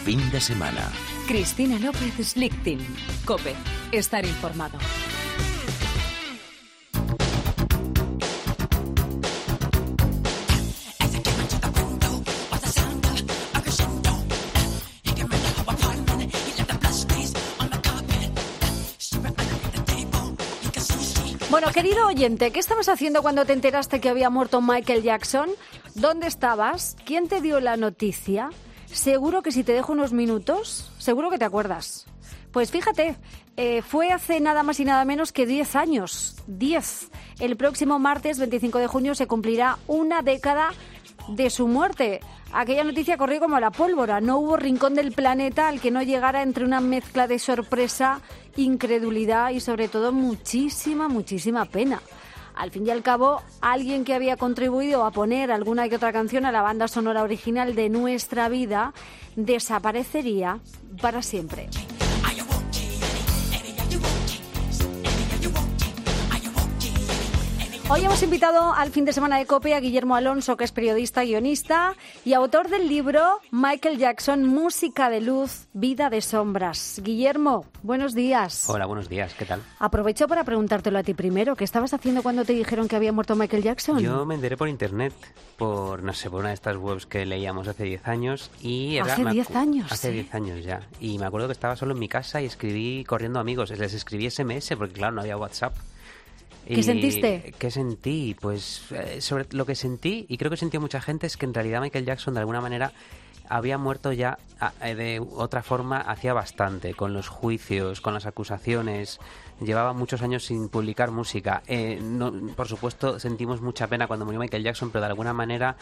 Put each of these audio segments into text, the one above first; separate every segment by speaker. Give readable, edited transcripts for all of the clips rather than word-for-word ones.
Speaker 1: fin de semana.
Speaker 2: Cristina López Slichting. COPE. Estar informado. Bueno, querido oyente, ¿qué estabas haciendo cuando te enteraste que había muerto Michael Jackson? ¿Dónde estabas? ¿Quién te dio la noticia? Seguro que si te dejo unos minutos, seguro que te acuerdas. Pues fíjate, fue hace nada más y nada menos que 10 años. 10. El próximo martes 25 de junio se cumplirá una década de su muerte. Aquella noticia corrió como la pólvora. No hubo rincón del planeta al que no llegara entre una mezcla de sorpresa, incredulidad y sobre todo muchísima pena. Al fin y al cabo, alguien que había contribuido a poner alguna que otra canción a la banda sonora original de Nuestra Vida desaparecería para siempre. Hoy hemos invitado al fin de semana de COPE a Guillermo Alonso, que es periodista, guionista y autor del libro Michael Jackson, Música de Luz, Vida de Sombras. Guillermo, buenos días.
Speaker 3: Hola, buenos días, ¿qué tal?
Speaker 2: Aprovecho para preguntártelo a ti primero. ¿Qué estabas haciendo cuando te dijeron que había muerto Michael Jackson?
Speaker 3: Yo me enteré por internet, por una de estas webs que leíamos hace 10 años. Y
Speaker 2: ¿Hace 10 años?
Speaker 3: Hace
Speaker 2: sí.
Speaker 3: 10 años ya. Y me acuerdo que estaba solo en mi casa y escribí corriendo a amigos. Les escribí SMS porque, claro, no había WhatsApp.
Speaker 2: ¿Qué sentiste?
Speaker 3: ¿Qué sentí? Pues sobre lo que sentí, y creo que sintió mucha gente, es que en realidad Michael Jackson de alguna manera había muerto ya de otra forma hacía bastante, con los juicios, con las acusaciones. Llevaba muchos años sin publicar música. Por supuesto, sentimos mucha pena cuando murió Michael Jackson, pero de alguna manera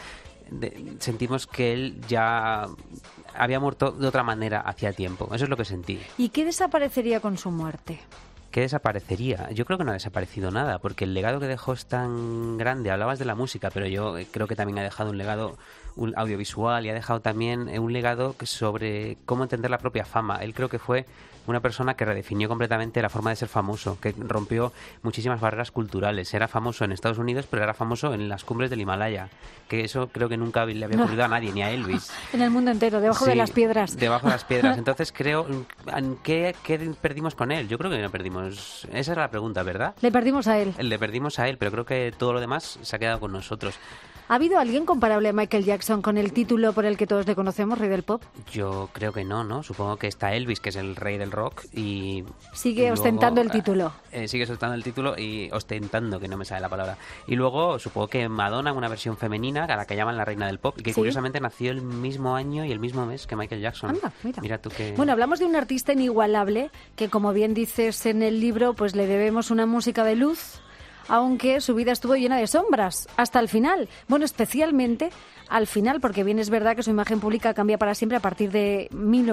Speaker 3: sentimos que él ya había muerto de otra manera hacía tiempo. Eso es lo que sentí.
Speaker 2: ¿Y qué desaparecería con su muerte?
Speaker 3: ¿Qué desaparecería? Yo creo que no ha desaparecido nada, porque el legado que dejó es tan grande. Hablabas de la música, pero yo creo que también ha dejado un legado audiovisual y ha dejado también un legado sobre cómo entender la propia fama. Él creo que fue una persona que redefinió completamente la forma de ser famoso, que rompió muchísimas barreras culturales. Era famoso en Estados Unidos, pero era famoso en las cumbres del Himalaya, que eso creo que nunca le había ocurrido a nadie, ni a Elvis.
Speaker 2: En el mundo entero, debajo de las piedras.
Speaker 3: Debajo de las piedras. Entonces creo, ¿qué perdimos con él? Yo creo que no perdimos. Esa era la pregunta, ¿verdad?
Speaker 2: Le perdimos a él.
Speaker 3: Le perdimos a él, pero creo que todo lo demás se ha quedado con nosotros.
Speaker 2: ¿Ha habido alguien comparable a Michael Jackson con el título por el que todos le conocemos, rey del pop?
Speaker 3: Yo creo que no. Supongo que está Elvis, que es el rey del rock, y...
Speaker 2: Sigue ostentando el título.
Speaker 3: Sigue ostentando el título y ostentando, que no me sale la palabra. Y luego supongo que Madonna, una versión femenina, a la que llaman la reina del pop, y que curiosamente nació el mismo año y el mismo mes que Michael Jackson.
Speaker 2: Anda,
Speaker 3: mira tú que...
Speaker 2: Bueno, hablamos de un artista inigualable, que como bien dices en el libro, pues le debemos una música de luz, aunque su vida estuvo llena de sombras, hasta el final. Bueno, especialmente al final, porque bien es verdad que su imagen pública cambia para siempre a partir de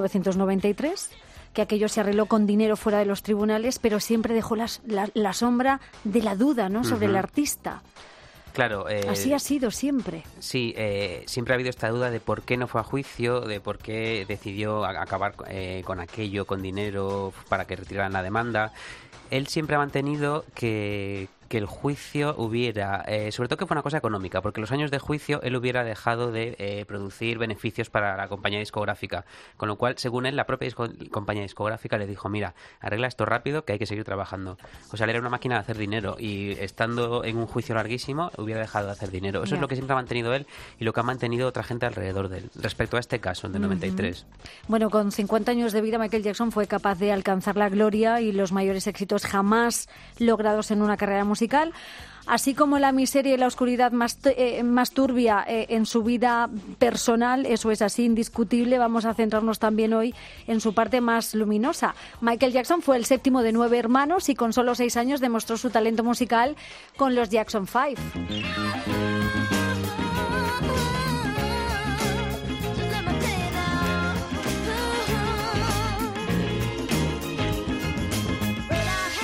Speaker 2: 1993, que aquello se arregló con dinero fuera de los tribunales, pero siempre dejó la sombra de la duda, ¿no?, sobre el artista.
Speaker 3: Claro,
Speaker 2: así ha sido siempre.
Speaker 3: Sí, siempre ha habido esta duda de por qué no fue a juicio, de por qué decidió acabar con aquello, con dinero, para que retiraran la demanda. Él siempre ha mantenido que el juicio hubiera, sobre todo que fue una cosa económica, porque los años de juicio él hubiera dejado de producir beneficios para la compañía discográfica, con lo cual, según él, la propia compañía discográfica le dijo, mira, arregla esto rápido que hay que seguir trabajando. O sea, él era una máquina de hacer dinero y estando en un juicio larguísimo hubiera dejado de hacer dinero. Eso es lo que siempre ha mantenido él y lo que ha mantenido otra gente alrededor de él, respecto a este caso, el de 93.
Speaker 2: Bueno, con 50 años de vida, Michael Jackson fue capaz de alcanzar la gloria y los mayores éxitos jamás logrados en una carrera musical, así como la miseria y la oscuridad más turbia en su vida personal. Eso es así, indiscutible. Vamos a centrarnos también hoy en su parte más luminosa. Michael Jackson fue el séptimo de 9 hermanos y con solo 6 años demostró su talento musical con los Jackson 5.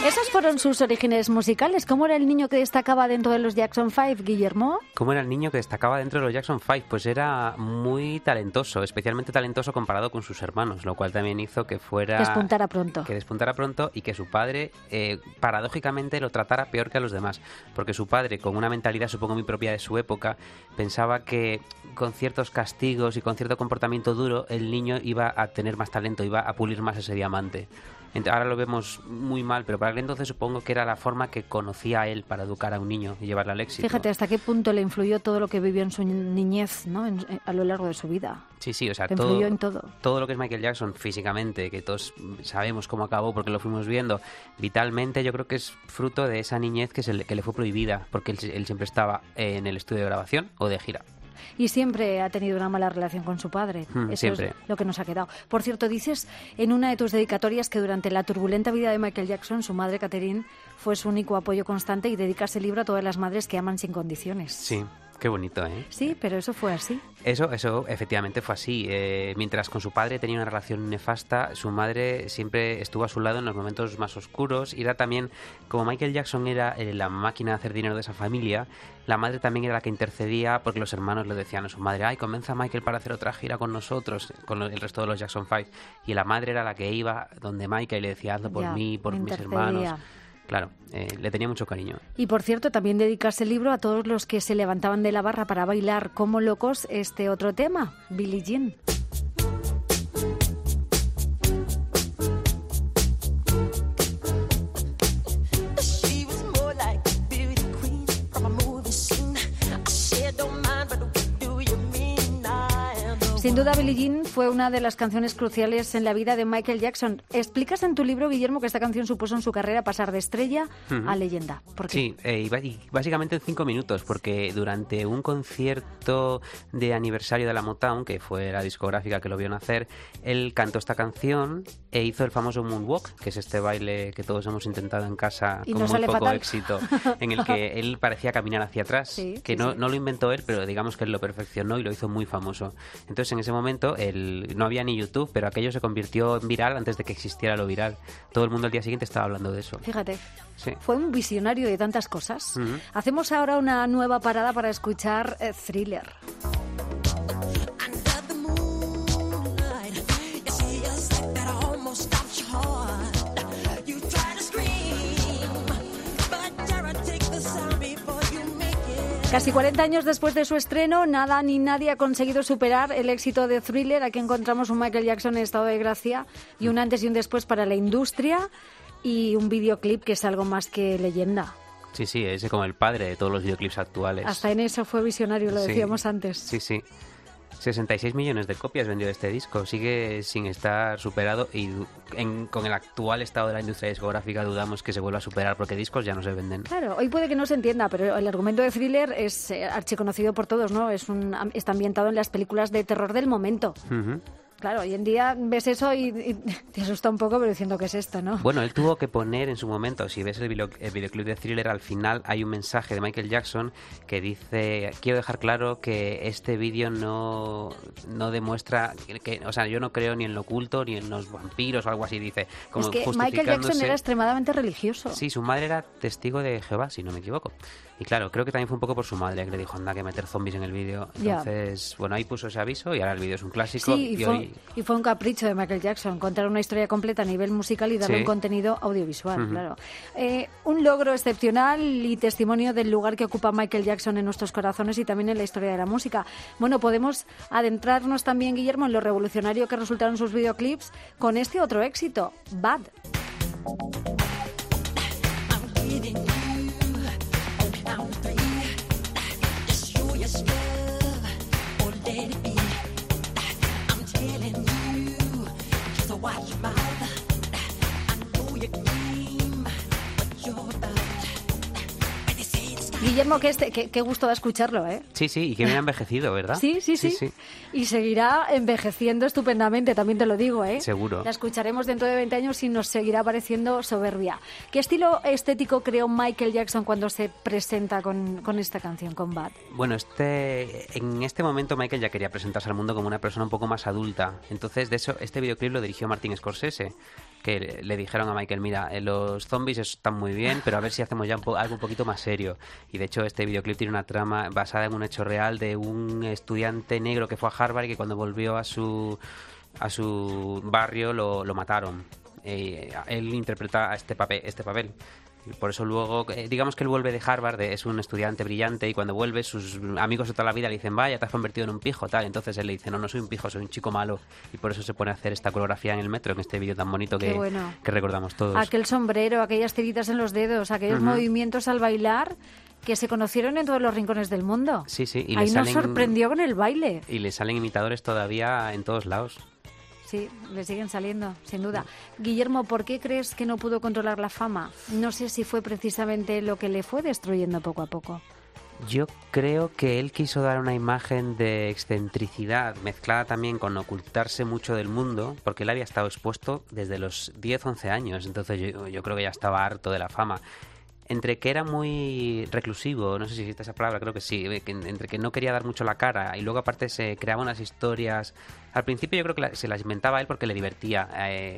Speaker 2: Esos fueron sus orígenes musicales. ¿Cómo era el niño que destacaba dentro de los Jackson 5, Guillermo?
Speaker 3: ¿Cómo era el niño que destacaba dentro de los Jackson 5? Pues era muy talentoso, especialmente talentoso comparado con sus hermanos, lo cual también hizo que fuera...
Speaker 2: Despuntara pronto.
Speaker 3: Que despuntara pronto y que su padre, paradójicamente, lo tratara peor que a los demás. Porque su padre, con una mentalidad, supongo, muy propia de su época, pensaba que con ciertos castigos y con cierto comportamiento duro, el niño iba a tener más talento, iba a pulir más ese diamante. Ahora lo vemos muy mal, pero para él entonces supongo que era la forma que conocía a él para educar a un niño y llevarle al éxito.
Speaker 2: Fíjate hasta qué punto le influyó todo lo que vivió en su niñez, ¿no? A lo largo de su vida.
Speaker 3: Sí, o sea,
Speaker 2: le influyó en todo.
Speaker 3: Todo lo que es Michael Jackson físicamente, que todos sabemos cómo acabó porque lo fuimos viendo, vitalmente yo creo que es fruto de esa niñez que le fue prohibida, porque él siempre estaba en el estudio de grabación o de gira.
Speaker 2: Y siempre ha tenido una mala relación con su padre. Eso
Speaker 3: siempre.
Speaker 2: Es lo que nos ha quedado. Por cierto, dices en una de tus dedicatorias que durante la turbulenta vida de Michael Jackson, su madre, Catherine, fue su único apoyo constante y dedicas el libro a todas las madres que aman sin condiciones.
Speaker 3: Sí. Qué bonito, ¿eh?
Speaker 2: Sí, pero eso fue así.
Speaker 3: Eso efectivamente fue así. Mientras con su padre tenía una relación nefasta, su madre siempre estuvo a su lado en los momentos más oscuros. Y era también, como Michael Jackson era la máquina de hacer dinero de esa familia, la madre también era la que intercedía porque los hermanos le decían a su madre: ay, convenza a Michael para hacer otra gira con nosotros, con el resto de los Jackson 5. Y la madre era la que iba donde Michael y le decía: hazlo por mí, por mis hermanos. Claro, le tenía mucho cariño.
Speaker 2: Y por cierto, también dedicas el libro a todos los que se levantaban de la barra para bailar como locos este otro tema, Billie Jean. Sin duda, Billie Jean fue una de las canciones cruciales en la vida de Michael Jackson. Explicas en tu libro, Guillermo, que esta canción supuso en su carrera pasar de estrella a leyenda. ¿Por qué?
Speaker 3: Sí, y básicamente en 5 minutos, porque durante un concierto de aniversario de la Motown, que fue la discográfica que lo vio nacer, él cantó esta canción e hizo el famoso Moonwalk, que es este baile que todos hemos intentado en casa con muy poco fatal. Éxito, en el que él parecía caminar hacia atrás, no lo inventó él, pero digamos que él lo perfeccionó y lo hizo muy famoso. Entonces, en ese momento no había ni YouTube, pero aquello se convirtió en viral antes de que existiera lo viral. Todo el mundo al día siguiente estaba hablando de eso.
Speaker 2: Fíjate, fue un visionario de tantas cosas. Hacemos ahora una nueva parada para escuchar Thriller. Casi 40 años después de su estreno, nada ni nadie ha conseguido superar el éxito de Thriller. Aquí encontramos un Michael Jackson en estado de gracia y un antes y un después para la industria y un videoclip que es algo más que leyenda.
Speaker 3: Sí, ese como el padre de todos los videoclips actuales.
Speaker 2: Hasta en eso fue visionario, lo decíamos antes.
Speaker 3: Sí. 66 millones de copias vendió este disco. Sigue sin estar superado y con el actual estado de la industria discográfica dudamos que se vuelva a superar porque discos ya no se venden. Claro,
Speaker 2: hoy puede que no se entienda, pero el argumento de Thriller es archiconocido por todos, ¿no? Está ambientado en las películas de terror del momento. Claro, hoy en día ves eso y te asusta un poco, pero diciendo que es esto, ¿no?
Speaker 3: Bueno, él tuvo que poner en su momento, si ves el videoclip de Thriller, al final hay un mensaje de Michael Jackson que dice: quiero dejar claro que este vídeo no demuestra o sea, yo no creo ni en lo oculto ni en los vampiros o algo así, dice. Como
Speaker 2: es que Michael Jackson era extremadamente religioso.
Speaker 3: Sí, su madre era testigo de Jehová, si no me equivoco. Y claro, creo que también fue un poco por su madre que le dijo: anda, que meter zombies en el vídeo. Entonces, bueno, ahí puso ese aviso y ahora el vídeo es un clásico.
Speaker 2: Sí, y fue un capricho de Michael Jackson contar una historia completa a nivel musical y darle un contenido audiovisual, claro. Un logro excepcional y testimonio del lugar que ocupa Michael Jackson en nuestros corazones y también en la historia de la música. Bueno, podemos adentrarnos también, Guillermo, en lo revolucionario que resultaron sus videoclips con este otro éxito, Bad. Guillermo, qué gusto da escucharlo, ¿eh?
Speaker 3: Sí, y que bien ha envejecido, ¿verdad?
Speaker 2: Sí. Y seguirá envejeciendo estupendamente, también te lo digo, ¿eh?
Speaker 3: Seguro.
Speaker 2: La escucharemos dentro de 20 años y nos seguirá pareciendo soberbia. ¿Qué estilo estético creó Michael Jackson cuando se presenta con esta canción, con Bad?
Speaker 3: Bueno, en este momento Michael ya quería presentarse al mundo como una persona un poco más adulta. Entonces, de eso, este videoclip lo dirigió Martin Scorsese, que le dijeron a Michael, mira, los zombies están muy bien, pero a ver si hacemos ya algo un poquito más serio. Y de hecho este videoclip tiene una trama basada en un hecho real de un estudiante negro que fue a Harvard y que cuando volvió a su barrio lo mataron. Él interpreta a este papel. Y por eso luego, digamos que él vuelve de Harvard, es un estudiante brillante, y cuando vuelve sus amigos de toda la vida le dicen, vaya, te has convertido en un pijo, tal. Entonces él le dice, no soy un pijo, soy un chico malo. Y por eso se pone a hacer esta coreografía en el metro, en este vídeo tan bonito que recordamos todos.
Speaker 2: Aquel sombrero, aquellas tiritas en los dedos, aquellos movimientos al bailar que se conocieron en todos los rincones del mundo.
Speaker 3: Sí. Y
Speaker 2: ahí nos sorprendió con el baile.
Speaker 3: Y le salen imitadores todavía en todos lados.
Speaker 2: Sí, le siguen saliendo, sin duda. Guillermo, ¿por qué crees que no pudo controlar la fama? No sé si fue precisamente lo que le fue destruyendo poco a poco.
Speaker 3: Yo creo que él quiso dar una imagen de excentricidad mezclada también con ocultarse mucho del mundo, porque él había estado expuesto desde los 10-11 años, entonces yo creo que ya estaba harto de la fama. Entre que era muy reclusivo, no sé si existe esa palabra, creo que sí, entre que no quería dar mucho la cara y luego aparte se creaba unas historias. Al principio yo creo que se las inventaba él porque le divertía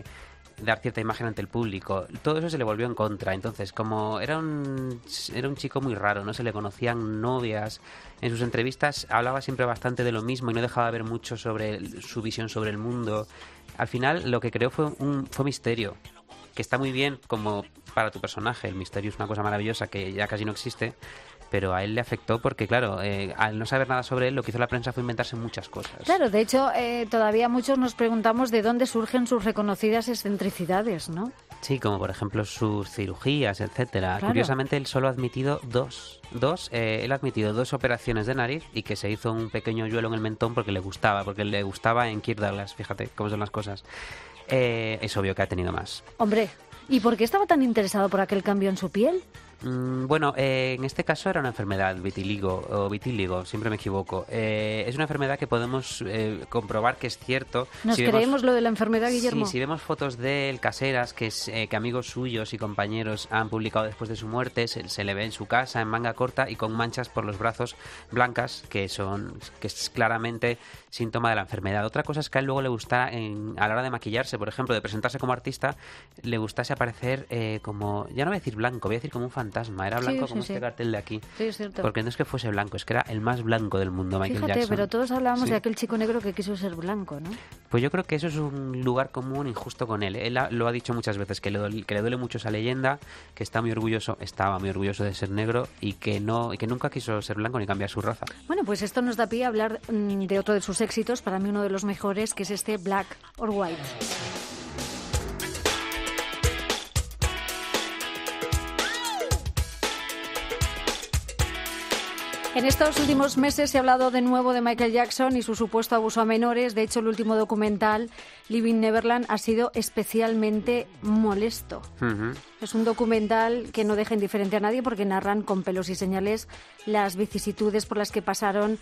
Speaker 3: dar cierta imagen ante el público. Todo eso se le volvió en contra. Entonces, como era un chico muy raro, no se le conocían novias, en sus entrevistas hablaba siempre bastante de lo mismo y no dejaba ver mucho sobre su visión sobre el mundo. Al final lo que creó fue misterio, que está muy bien como para tu personaje. El misterio es una cosa maravillosa que ya casi no existe, pero a él le afectó porque, claro, al no saber nada sobre él, lo que hizo la prensa fue inventarse muchas cosas. Claro,
Speaker 2: de hecho, todavía muchos nos preguntamos de dónde surgen sus reconocidas excentricidades, ¿no?
Speaker 3: Sí, como por ejemplo sus cirugías, etcétera. Claro. Curiosamente, él solo ha admitido él ha admitido 2 operaciones de nariz y que se hizo un pequeño hoyuelo en el mentón porque le gustaba en Kirk Douglas, fíjate cómo son las cosas. Es obvio que ha tenido más.
Speaker 2: Hombre, ¿y por qué estaba tan interesado por aquel cambio en su piel?
Speaker 3: Bueno, en este caso era una enfermedad, vitíligo, siempre me equivoco. Es una enfermedad que podemos comprobar que es cierto.
Speaker 2: ¿Nos creemos lo de la enfermedad, Guillermo?
Speaker 3: Sí, si vemos fotos de él caseras que amigos suyos y compañeros han publicado después de su muerte, se le ve en su casa en manga corta y con manchas por los brazos blancas, que es claramente síntoma de la enfermedad. Otra cosa es que a él luego le gusta, a la hora de maquillarse, por ejemplo, de presentarse como artista, le gustase aparecer como, ya no voy a decir blanco, voy a decir como un fantasma. Era blanco como este cartel de aquí.
Speaker 2: Sí, es cierto.
Speaker 3: Porque no es que fuese blanco, es que era el más blanco del mundo, Michael Jackson.
Speaker 2: Pero todos hablábamos de aquel chico negro que quiso ser blanco, ¿no?
Speaker 3: Pues yo creo que eso es un lugar común injusto con él. Él lo ha dicho muchas veces, que le duele mucho esa leyenda, que estaba muy orgulloso de ser negro y que nunca quiso ser blanco ni cambiar su raza.
Speaker 2: Bueno, pues esto nos da pie a hablar de otro de sus éxitos, para mí uno de los mejores, que es este Black or White. En estos últimos meses se ha hablado de nuevo de Michael Jackson y su supuesto abuso a menores. De hecho, el último documental, Living Neverland, ha sido especialmente molesto. Uh-huh. Es un documental que no deja indiferente a nadie porque narran con pelos y señales las vicisitudes por las que pasaron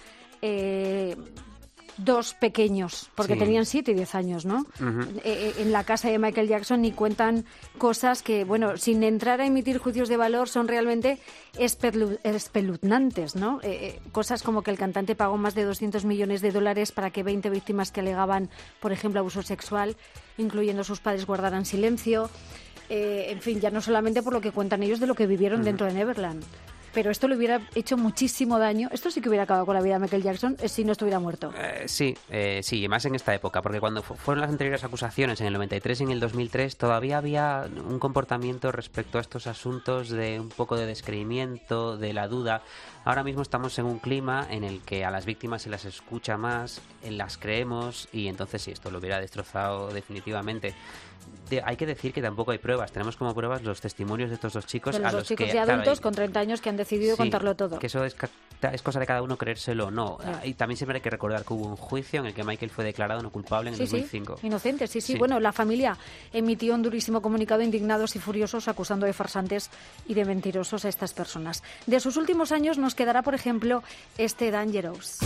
Speaker 2: dos pequeños, porque tenían 7 y 10 años, ¿no? Uh-huh. En la casa de Michael Jackson, y cuentan cosas que, bueno, sin entrar a emitir juicios de valor, son realmente espeluznantes, ¿no? Cosas como que el cantante pagó más de $200 millones para que 20 víctimas que alegaban, por ejemplo, abuso sexual, incluyendo sus padres, guardaran silencio. En fin, ya no solamente por lo que cuentan ellos de lo que vivieron dentro de Neverland. Pero esto le hubiera hecho muchísimo daño. Esto sí que hubiera acabado con la vida de Michael Jackson si no estuviera muerto.
Speaker 3: Sí, más en esta época, porque cuando fueron las anteriores acusaciones, en el 93 y en el 2003, todavía había un comportamiento respecto a estos asuntos de un poco de descreimiento, de la duda. Ahora mismo estamos en un clima en el que a las víctimas se las escucha más, las creemos, y entonces sí, esto lo hubiera destrozado definitivamente. Hay que decir que tampoco hay pruebas. Tenemos como pruebas los testimonios de estos dos chicos.
Speaker 2: De los dos chicos y adultos con 30 años que han decidido contarlo todo.
Speaker 3: Que eso es cosa de cada uno creérselo o no. Sí. Y también siempre hay que recordar que hubo un juicio en el que Michael fue declarado no culpable en el 2005.
Speaker 2: Sí, inocente, sí. Bueno, la familia emitió un durísimo comunicado, indignados y furiosos, acusando de farsantes y de mentirosos a estas personas. De sus últimos años nos quedará, por ejemplo, este Dangerous.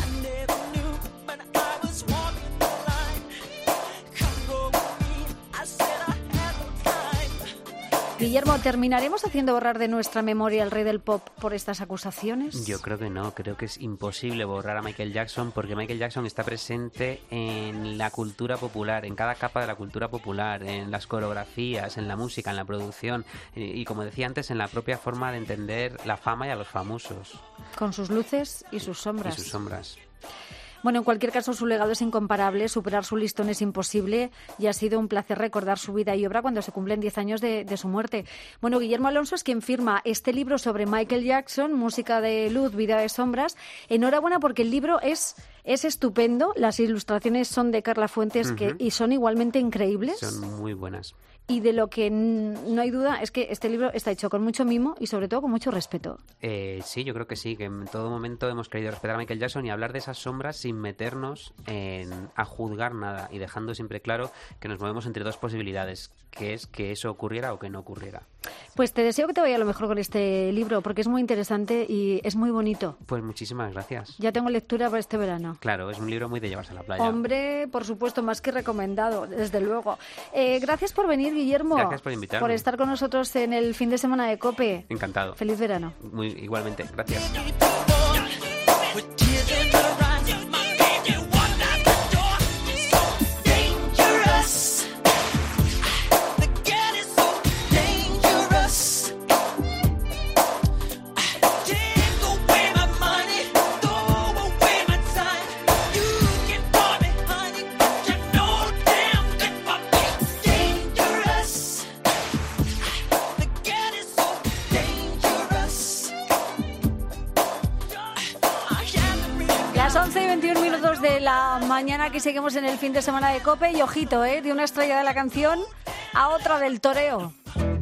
Speaker 2: Guillermo, ¿terminaremos haciendo borrar de nuestra memoria al rey del pop por estas acusaciones?
Speaker 3: Yo creo que no, creo que es imposible borrar a Michael Jackson porque Michael Jackson está presente en la cultura popular, en cada capa de la cultura popular, en las coreografías, en la música, en la producción y como decía antes, en la propia forma de entender la fama y a los famosos.
Speaker 2: Con sus luces y sus sombras.
Speaker 3: Y sus sombras.
Speaker 2: Bueno, en cualquier caso, su legado es incomparable, superar su listón es imposible y ha sido un placer recordar su vida y obra cuando se cumplen 10 años de su muerte. Bueno, Guillermo Alonso es quien firma este libro sobre Michael Jackson, Música de luz, vida de sombras. Enhorabuena porque el libro es estupendo, las ilustraciones son de Carla Fuentes y son igualmente increíbles.
Speaker 3: Son muy buenas.
Speaker 2: Y de lo que no hay duda es que este libro está hecho con mucho mimo y sobre todo con mucho respeto.
Speaker 3: Sí, yo creo que sí, que en todo momento hemos querido respetar a Michael Jackson y hablar de esas sombras sin meternos a juzgar nada y dejando siempre claro que nos movemos entre dos posibilidades, que es que eso ocurriera o que no ocurriera.
Speaker 2: Pues te deseo que te vaya lo mejor con este libro porque es muy interesante y es muy bonito.
Speaker 3: Pues muchísimas gracias.
Speaker 2: Ya tengo lectura para este verano.
Speaker 3: Claro, es un libro muy de llevarse a la playa.
Speaker 2: Hombre, por supuesto, más que recomendado, desde luego. Gracias por venir, Guillermo.
Speaker 3: Gracias por invitarme.
Speaker 2: Por estar con nosotros en el fin de semana de COPE.
Speaker 3: Encantado.
Speaker 2: Feliz verano.
Speaker 3: Igualmente, gracias.
Speaker 2: Las 11:21 de la mañana, aquí seguimos en el fin de semana de COPE y ojito, de una estrella de la canción a otra del toreo.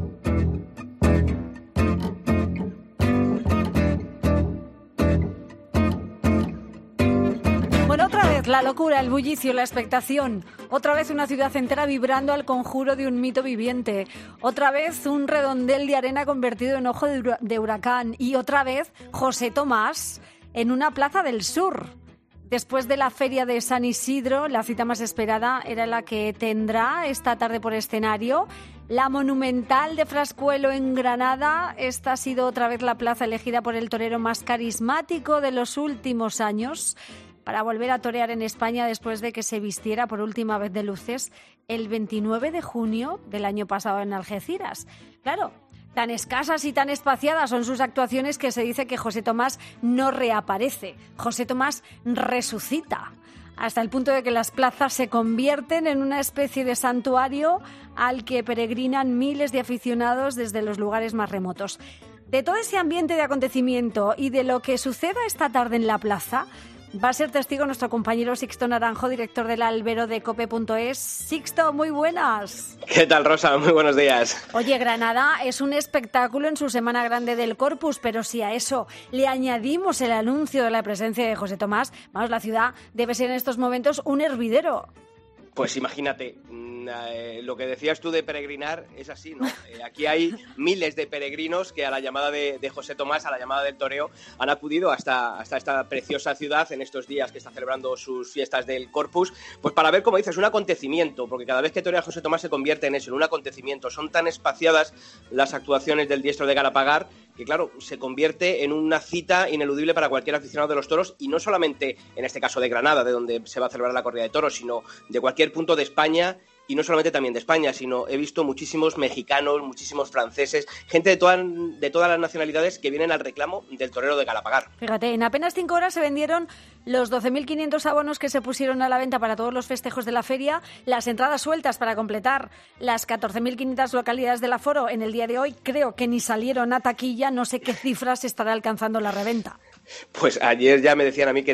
Speaker 2: Bueno, otra vez la locura, el bullicio, la expectación. Otra vez una ciudad entera vibrando al conjuro de un mito viviente. Otra vez un redondel de arena convertido en ojo de huracán. Y otra vez José Tomás en una plaza del sur. Después de la feria de San Isidro, la cita más esperada era la que tendrá esta tarde por escenario. La Monumental de Frascuelo en Granada. Esta ha sido otra vez la plaza elegida por el torero más carismático de los últimos años para volver a torear en España después de que se vistiera por última vez de luces el 29 de junio del año pasado en Algeciras. Claro, tan escasas y tan espaciadas son sus actuaciones que se dice que José Tomás no reaparece. José Tomás resucita, hasta el punto de que las plazas se convierten en una especie de santuario al que peregrinan miles de aficionados desde los lugares más remotos. De todo ese ambiente de acontecimiento y de lo que suceda esta tarde en la plaza, va a ser testigo nuestro compañero Sixto Naranjo, director del albero de cope.es. Sixto, muy buenas.
Speaker 1: ¿Qué tal, Rosa? Muy buenos días.
Speaker 2: Oye, Granada es un espectáculo en su Semana Grande del Corpus, pero si a eso le añadimos el anuncio de la presencia de José Tomás, vamos, la ciudad debe ser en estos momentos un hervidero.
Speaker 1: Pues imagínate, lo que decías tú de peregrinar es así, ¿no? Aquí hay miles de peregrinos que a la llamada de José Tomás, a la llamada del toreo, han acudido hasta esta preciosa ciudad en estos días que está celebrando sus fiestas del Corpus, pues para ver, como dices, un acontecimiento, porque cada vez que torea José Tomás se convierte en eso, en un acontecimiento. Son tan espaciadas las actuaciones del diestro de Galapagar que, claro, se convierte en una cita ineludible para cualquier aficionado de los toros, y no solamente en este caso de Granada, de donde se va a celebrar la corrida de toros, sino de cualquier punto de España. Y no solamente también de España, sino he visto muchísimos mexicanos, muchísimos franceses, gente de todas las nacionalidades que vienen al reclamo del torero de Galapagar.
Speaker 2: Fíjate, en apenas 5 horas se vendieron los 12.500 abonos que se pusieron a la venta para todos los festejos de la feria, las entradas sueltas para completar las 14.500 localidades del aforo en el día de hoy. Creo que ni salieron a taquilla, no sé qué cifras estará alcanzando la reventa.
Speaker 1: Pues ayer ya me decían a mí que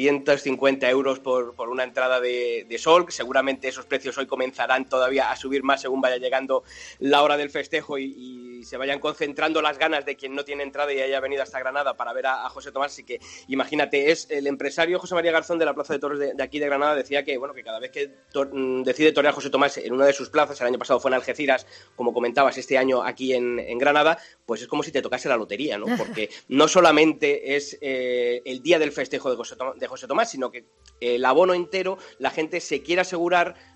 Speaker 1: 350 euros por una entrada de sol. Seguramente esos precios hoy comenzarán todavía a subir más según vaya llegando la hora del festejo y se vayan concentrando las ganas de quien no tiene entrada y haya venido hasta Granada para ver a José Tomás. Así que imagínate, es el empresario José María Garzón de la Plaza de Toros de aquí de Granada, decía que bueno, que cada vez que decide torear José Tomás en una de sus plazas, el año pasado fue en Algeciras, como comentabas, este año aquí en Granada, pues es como si te tocase la lotería, ¿no? Porque no solamente es el día del festejo de José Tomás, sino que el abono entero, la gente se quiere asegurar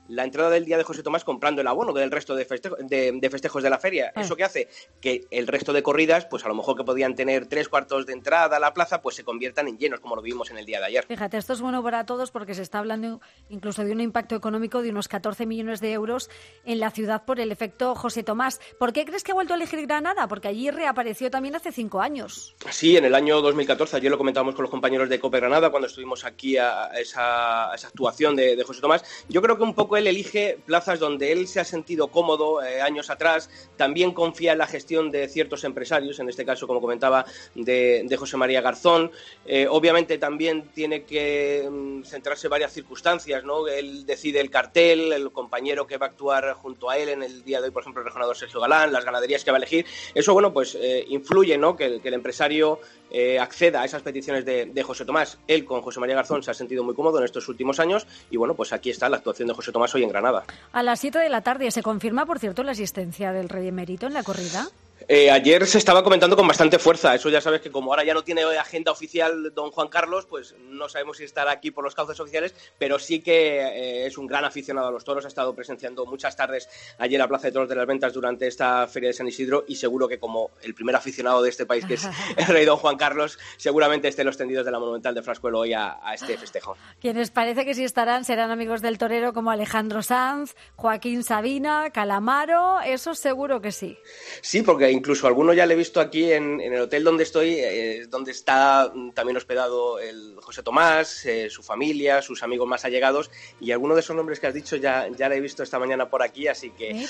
Speaker 1: la entrada del día de José Tomás comprando el abono del resto de festejos de la feria. Eso que hace que el resto de corridas, pues a lo mejor que podían tener 3/4 de entrada a la plaza, pues se conviertan en llenos, como lo vimos en el día de ayer.
Speaker 2: Fíjate, esto es bueno para todos porque se está hablando incluso de un impacto económico de unos 14 millones de euros en la ciudad por el efecto José Tomás. ¿Por qué crees que ha vuelto a elegir Granada? Porque allí reapareció también hace 5 años.
Speaker 1: Sí, en el año 2014, ayer lo comentábamos con los compañeros de COPE Granada cuando estuvimos aquí a esa actuación de José Tomás. Yo creo que un poco él elige plazas donde él se ha sentido cómodo años atrás, también confía en la gestión de ciertos empresarios, en este caso, como comentaba, de José María Garzón. Obviamente también tiene que centrarse en varias circunstancias, ¿no? Él decide el cartel, el compañero que va a actuar junto a él en el día de hoy, por ejemplo, el regionador Sergio Galán, las ganaderías que va a elegir. Eso, bueno, pues influye, ¿no? Que el empresario acceda a esas peticiones de José Tomás. Él con José María Garzón se ha sentido muy cómodo en estos últimos años y, bueno, pues aquí está la actuación de José Tomás hoy en Granada.
Speaker 2: A las 7 de la tarde se confirma, por cierto, la asistencia del Rey Emérito en la corrida.
Speaker 1: Ayer se estaba comentando con bastante fuerza. Eso ya sabes que como ahora ya no tiene agenda oficial don Juan Carlos, pues no sabemos si estará aquí por los cauces oficiales, pero sí que es un gran aficionado a los toros. Ha estado presenciando muchas tardes allí en la Plaza de Toros de las Ventas durante esta Feria de San Isidro y seguro que como el primer aficionado de este país, que es el rey don Juan Carlos, seguramente esté en los tendidos de la Monumental de Frascuelo hoy a este festejo.
Speaker 2: Quienes parece que sí estarán serán amigos del torero como Alejandro Sanz, Joaquín Sabina, Calamaro, eso seguro que sí.
Speaker 1: Sí, porque incluso alguno ya le he visto aquí en el hotel donde estoy, donde está también hospedado el José Tomás, su familia, sus amigos más allegados, y alguno de esos nombres que has dicho ya le he visto esta mañana por aquí, así que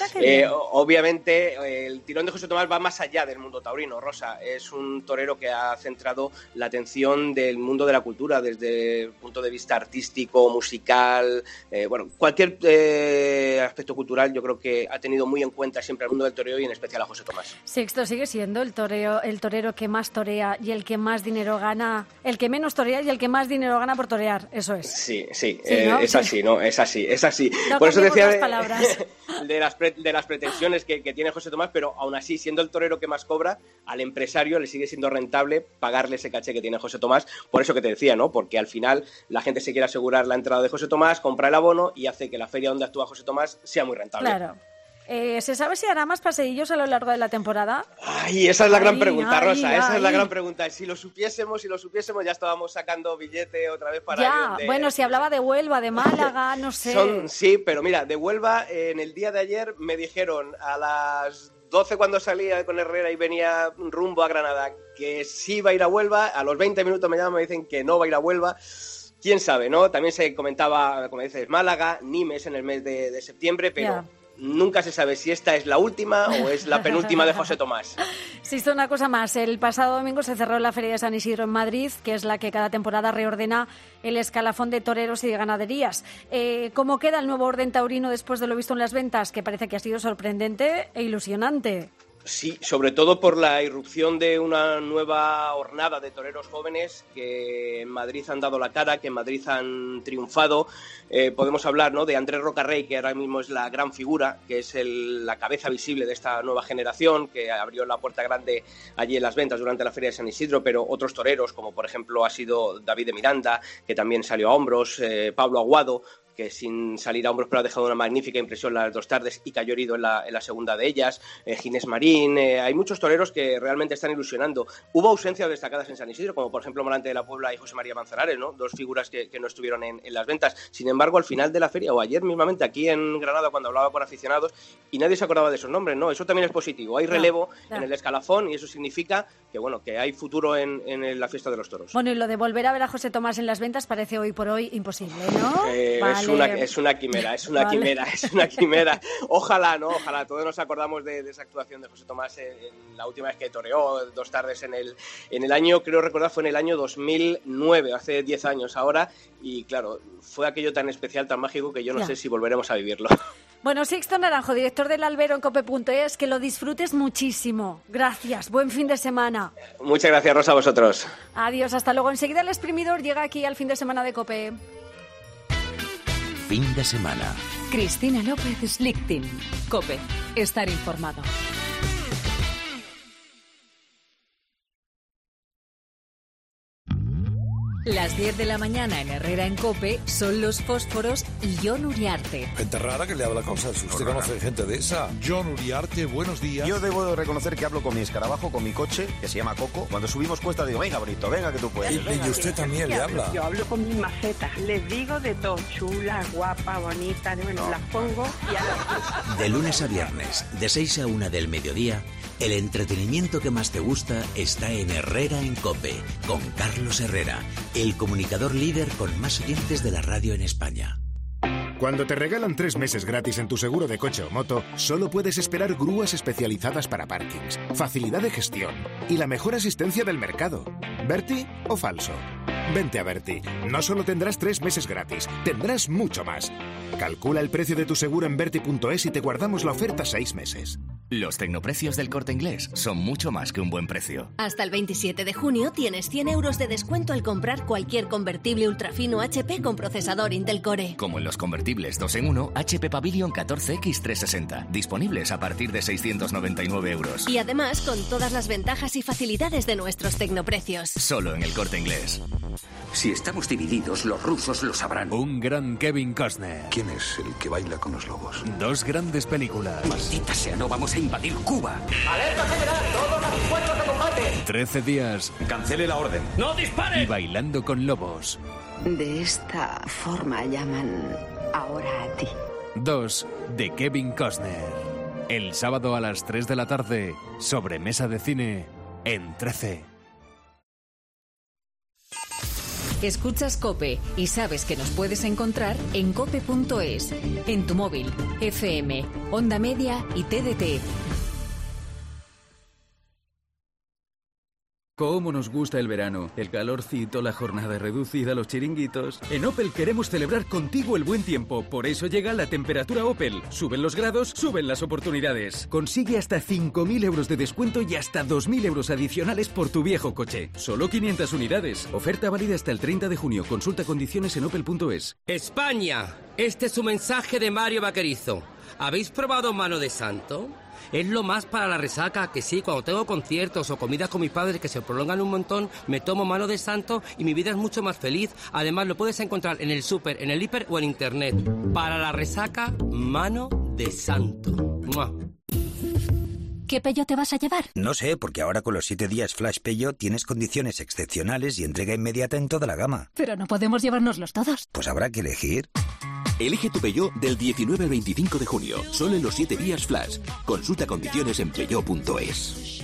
Speaker 1: obviamente el tirón de José Tomás va más allá del mundo taurino, Rosa. Es un torero que ha centrado la atención del mundo de la cultura desde el punto de vista artístico, musical, cualquier aspecto cultural. Yo creo que ha tenido muy en cuenta siempre al mundo del toreo y en especial a José Tomás.
Speaker 2: Sixto sigue siendo el torero que más torea y el que más dinero gana, el que menos torea y el que más dinero gana por torear, eso es.
Speaker 1: Sí, ¿no? Es así, ¿no? Es así.
Speaker 2: No
Speaker 1: por eso decía
Speaker 2: de
Speaker 1: las pretensiones que tiene José Tomás, pero aún así, siendo el torero que más cobra, al empresario le sigue siendo rentable pagarle ese caché que tiene José Tomás, por eso que te decía, ¿no? Porque al final la gente se quiere asegurar la entrada de José Tomás, compra el abono y hace que la feria donde actúa José Tomás sea muy rentable.
Speaker 2: Claro. ¿Se sabe si hará más paseillos a lo largo de la temporada?
Speaker 1: Ay, esa es la gran pregunta, Rosa. Esa es la gran pregunta. Si lo supiésemos, ya estábamos sacando billete otra vez para...
Speaker 2: Bueno, si hablaba de Huelva, de Málaga, no sé.
Speaker 1: Sí, pero mira, de Huelva, en el día de ayer me dijeron a las 12 cuando salía con Herrera y venía rumbo a Granada que sí iba a ir a Huelva. A los 20 minutos me llaman y me dicen que no va a ir a Huelva. ¿Quién sabe, no? También se comentaba, como dices, Málaga, Nimes en el mes de septiembre, pero... Nunca se sabe si esta es la última o es la penúltima de José Tomás.
Speaker 2: Sí, esto una cosa más. El pasado domingo se cerró la Feria de San Isidro en Madrid, que es la que cada temporada reordena el escalafón de toreros y de ganaderías. ¿Cómo queda el nuevo orden taurino después de lo visto en las ventas? Que parece que ha sido sorprendente e ilusionante.
Speaker 1: Sí, sobre todo por la irrupción de una nueva hornada de toreros jóvenes que en Madrid han dado la cara, que en Madrid han triunfado. Podemos hablar, ¿no?, de Andrés Rocarrey, que ahora mismo es la gran figura, que es la cabeza visible de esta nueva generación, que abrió la puerta grande allí en las ventas durante la Feria de San Isidro, pero otros toreros, como por ejemplo ha sido David de Miranda, que también salió a hombros, Pablo Aguado, que sin salir a hombros pero ha dejado una magnífica impresión las 2 tardes y cayó herido en la segunda de ellas, Ginés Marín, hay muchos toreros que realmente están ilusionando. Hubo ausencias destacadas en San Isidro, como por ejemplo Morante de la Puebla y José María Manzanares, ¿no? 2 figuras que no estuvieron en las ventas. Sin embargo, al final de la feria, o ayer mismamente aquí en Granada, cuando hablaba con aficionados, y nadie se acordaba de esos nombres, ¿no? Eso también es positivo, hay relevo en el escalafón y eso significa que hay futuro en la fiesta de los toros.
Speaker 2: Bueno, y lo de volver a ver a José Tomás en las ventas parece hoy por hoy imposible, ¿no?
Speaker 1: Es una quimera. Ojalá, todos nos acordamos de esa actuación de José Tomás en la última vez que toreó 2 tardes en el año, creo recordar, fue en el año 2009, hace 10 años ahora, y claro, fue aquello tan especial, tan mágico, que yo no sé si volveremos a vivirlo.
Speaker 2: Bueno, Sixto Naranjo, director del Albero en cope.es, que lo disfrutes muchísimo. Gracias, buen fin de semana.
Speaker 1: Muchas gracias, Rosa, a vosotros.
Speaker 2: Adiós, hasta luego. Enseguida el exprimidor llega aquí al fin de semana de COPE.
Speaker 4: Fin de semana.
Speaker 5: Cristina López Slichting. COPE. Estar informado. Las 10 de la mañana en Herrera en COPE son Los Fósforos y Jon Uriarte.
Speaker 4: Gente rara que le habla cosas. ¿Usted conoce gente de esa?
Speaker 6: Jon Uriarte, buenos días.
Speaker 7: Yo debo de reconocer que hablo con mi escarabajo, con mi coche, que se llama Coco. Cuando subimos cuesta digo, venga, bonito, venga que tú puedes.
Speaker 4: Y usted también le habla.
Speaker 8: Yo hablo con mis macetas. Les digo de todo. Chula, guapa, bonita. Bueno, las pongo y a
Speaker 9: De lunes a viernes, de 6 a 1 del mediodía, el entretenimiento que más te gusta está en Herrera en COPE, con Carlos Herrera, el comunicador líder con más oyentes de la radio en España.
Speaker 10: Cuando te regalan 3 meses gratis en tu seguro de coche o moto, solo puedes esperar grúas especializadas para parkings, facilidad de gestión y la mejor asistencia del mercado. ¿Berti o falso? Vente a Berti. No solo tendrás 3 meses gratis, tendrás mucho más. Calcula el precio de tu seguro en Berti.es y te guardamos la oferta 6 meses.
Speaker 11: Los tecnoprecios del Corte Inglés son mucho más que un buen precio.
Speaker 12: Hasta el 27 de junio tienes 100 euros de descuento al comprar cualquier convertible ultrafino HP con procesador Intel Core.
Speaker 11: Como en los convertibles 2 en 1 HP Pavilion 14X360, disponibles a partir de 699 euros.
Speaker 12: Y además con todas las ventajas y facilidades de nuestros tecnoprecios.
Speaker 11: Solo en el Corte Inglés.
Speaker 13: Si estamos divididos, los rusos lo sabrán.
Speaker 14: Un gran Kevin Costner.
Speaker 4: ¿Quién es el que baila con los lobos?
Speaker 14: 2 grandes películas.
Speaker 13: Maldita sea, no vamos a invadir Cuba.
Speaker 15: ¡Alerta general! ¡Todos a sus puestos de combate!
Speaker 14: 13 días.
Speaker 15: ¡Cancele la orden! ¡No dispare!
Speaker 14: Y bailando con lobos.
Speaker 16: De esta forma llaman ahora a ti.
Speaker 14: 2 de Kevin Costner. El sábado a las 3 de la tarde, sobremesa de cine en 13.
Speaker 5: Escuchas COPE y sabes que nos puedes encontrar en cope.es, en tu móvil, FM, Onda Media y TDT.
Speaker 17: Cómo nos gusta el verano, el calorcito, la jornada reducida, los chiringuitos. En Opel queremos celebrar contigo el buen tiempo, por eso llega la temperatura Opel. Suben los grados, suben las oportunidades. Consigue hasta 5.000 euros de descuento y hasta 2.000 euros adicionales por tu viejo coche. Solo 500 unidades. Oferta válida hasta el 30 de junio. Consulta condiciones en opel.es.
Speaker 18: España, este es su mensaje de Mario Vaquerizo. ¿Habéis probado mano de santo? Es lo más para la resaca, que sí, cuando tengo conciertos o comidas con mis padres que se prolongan un montón, me tomo mano de santo y mi vida es mucho más feliz. Además, lo puedes encontrar en el súper, en el hiper o en internet. Para la resaca, mano de santo. ¡Mua!
Speaker 12: ¿Qué Peugeot te vas a llevar?
Speaker 9: No sé, porque ahora con los 7 días Flash Peugeot tienes condiciones excepcionales y entrega inmediata en toda la gama.
Speaker 12: Pero no podemos llevárnoslos todos.
Speaker 9: Pues habrá que elegir.
Speaker 19: Elige tu Peugeot del 19 al 25 de junio, solo en los 7 días Flash. Consulta condiciones en peugeot.es.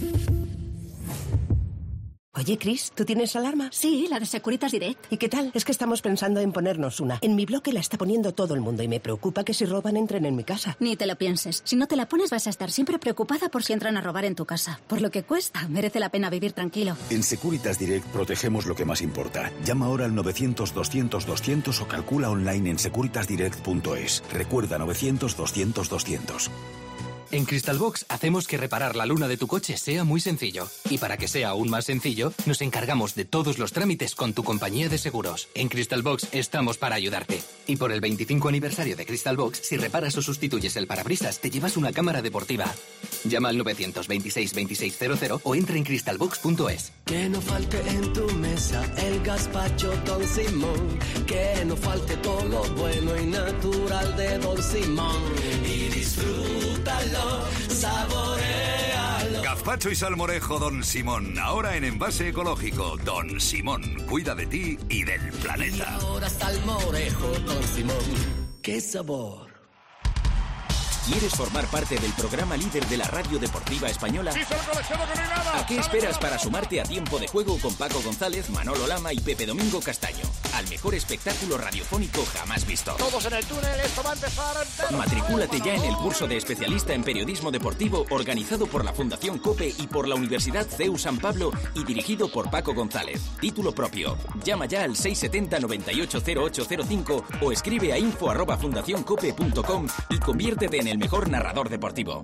Speaker 20: Oye, Chris, ¿tú tienes alarma?
Speaker 12: Sí, la de Securitas Direct.
Speaker 20: ¿Y qué tal? Es que estamos pensando en ponernos una. En mi bloque la está poniendo todo el mundo y me preocupa que si roban entren en mi casa.
Speaker 12: Ni te lo pienses. Si no te la pones vas a estar siempre preocupada por si entran a robar en tu casa. Por lo que cuesta, merece la pena vivir tranquilo.
Speaker 21: En Securitas Direct protegemos lo que más importa. Llama ahora al 900-200-200 o calcula online en securitasdirect.es. Recuerda 900-200-200.
Speaker 22: En Crystalbox hacemos que reparar la luna de tu coche sea muy sencillo. Y para que sea aún más sencillo, nos encargamos de todos los trámites con tu compañía de seguros. En Crystalbox estamos para ayudarte. Y por el 25 aniversario de Crystalbox, si reparas o sustituyes el parabrisas, te llevas una cámara deportiva. Llama al 926-2600 o entra en crystalbox.es.
Speaker 23: Que no falte en tu mesa el gazpacho Don Simón. Que no falte todo lo bueno y natural de Don Simón. Y disfrútalo, saborealo.
Speaker 24: Gazpacho y salmorejo Don Simón, ahora en envase ecológico. Don Simón, cuida de ti y del planeta.
Speaker 23: Y ahora salmorejo Don Simón. ¡Qué sabor!
Speaker 25: ¿Quieres formar parte del programa líder de la radio deportiva española?
Speaker 26: ¡Sí, solo colecciono que no hay nada!
Speaker 25: ¿A qué esperas para sumarte a Tiempo de Juego con Paco González, Manolo Lama y Pepe Domingo Castaño? Al mejor espectáculo radiofónico jamás visto.
Speaker 26: Todos en el túnel, esto va a empezar.
Speaker 25: Matricúlate ya en el curso de especialista en periodismo deportivo organizado por la Fundación COPE y por la Universidad CEU San Pablo y dirigido por Paco González. Título propio. Llama ya al 670-980805 o escribe a info@fundacioncope.com y conviértete en el mejor narrador deportivo.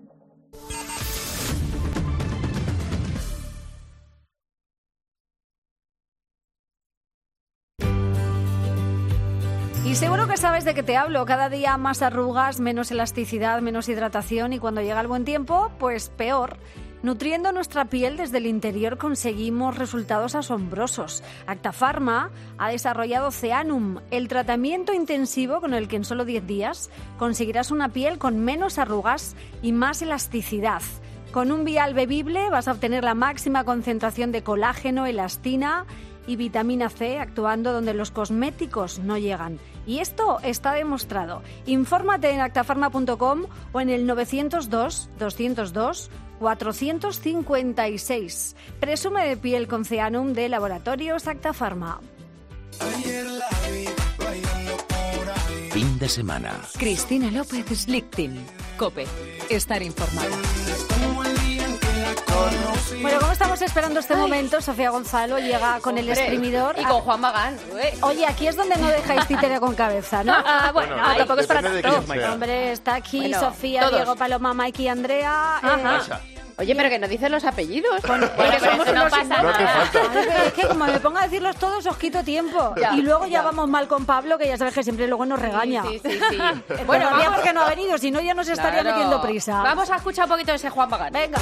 Speaker 2: Y seguro que sabes de qué te hablo. Cada día más arrugas, menos elasticidad, menos hidratación y cuando llega el buen tiempo, pues peor. Nutriendo nuestra piel desde el interior conseguimos resultados asombrosos. Actafarma ha desarrollado Ceanum, el tratamiento intensivo con el que en solo 10 días conseguirás una piel con menos arrugas y más elasticidad. Con un vial bebible vas a obtener la máxima concentración de colágeno, elastina y vitamina C, actuando donde los cosméticos no llegan. Y esto está demostrado. Infórmate en actafarma.com o en el 902-202-456. Presume de piel con Ceanum de Laboratorios Actafarma.
Speaker 9: Fin de semana.
Speaker 5: Cristina López Slichting. COPE. Estar informado.
Speaker 2: Bueno, como estamos esperando este momento, Sofía Gonzalo llega con el exprimidor.
Speaker 1: Y con Juan Magán.
Speaker 2: Oye, aquí es donde no dejáis títere con cabeza, ¿no?
Speaker 1: Bueno, tampoco es para tanto.
Speaker 2: Hombre, está aquí
Speaker 1: Bueno,
Speaker 2: Sofía,
Speaker 1: todos.
Speaker 2: Diego, Paloma, Mike y Andrea.
Speaker 1: Ajá. Oye, pero que nos dicen los apellidos.
Speaker 2: Bueno,
Speaker 1: somos
Speaker 2: eso no
Speaker 1: unos
Speaker 2: pasa
Speaker 1: inmaduros.
Speaker 2: nada. Es que como me pongo a decirlos todos, os quito tiempo.
Speaker 1: Ya,
Speaker 2: y luego ya
Speaker 1: ya.
Speaker 2: vamos mal con Pablo, que ya sabes que siempre luego nos regaña.
Speaker 1: Sí.
Speaker 2: Bueno,
Speaker 1: vamos.
Speaker 2: porque no ha venido, si no ya nos estaría
Speaker 1: Claro.
Speaker 2: metiendo prisa.
Speaker 1: Vamos a escuchar un poquito de ese Juan Magán.
Speaker 2: Venga.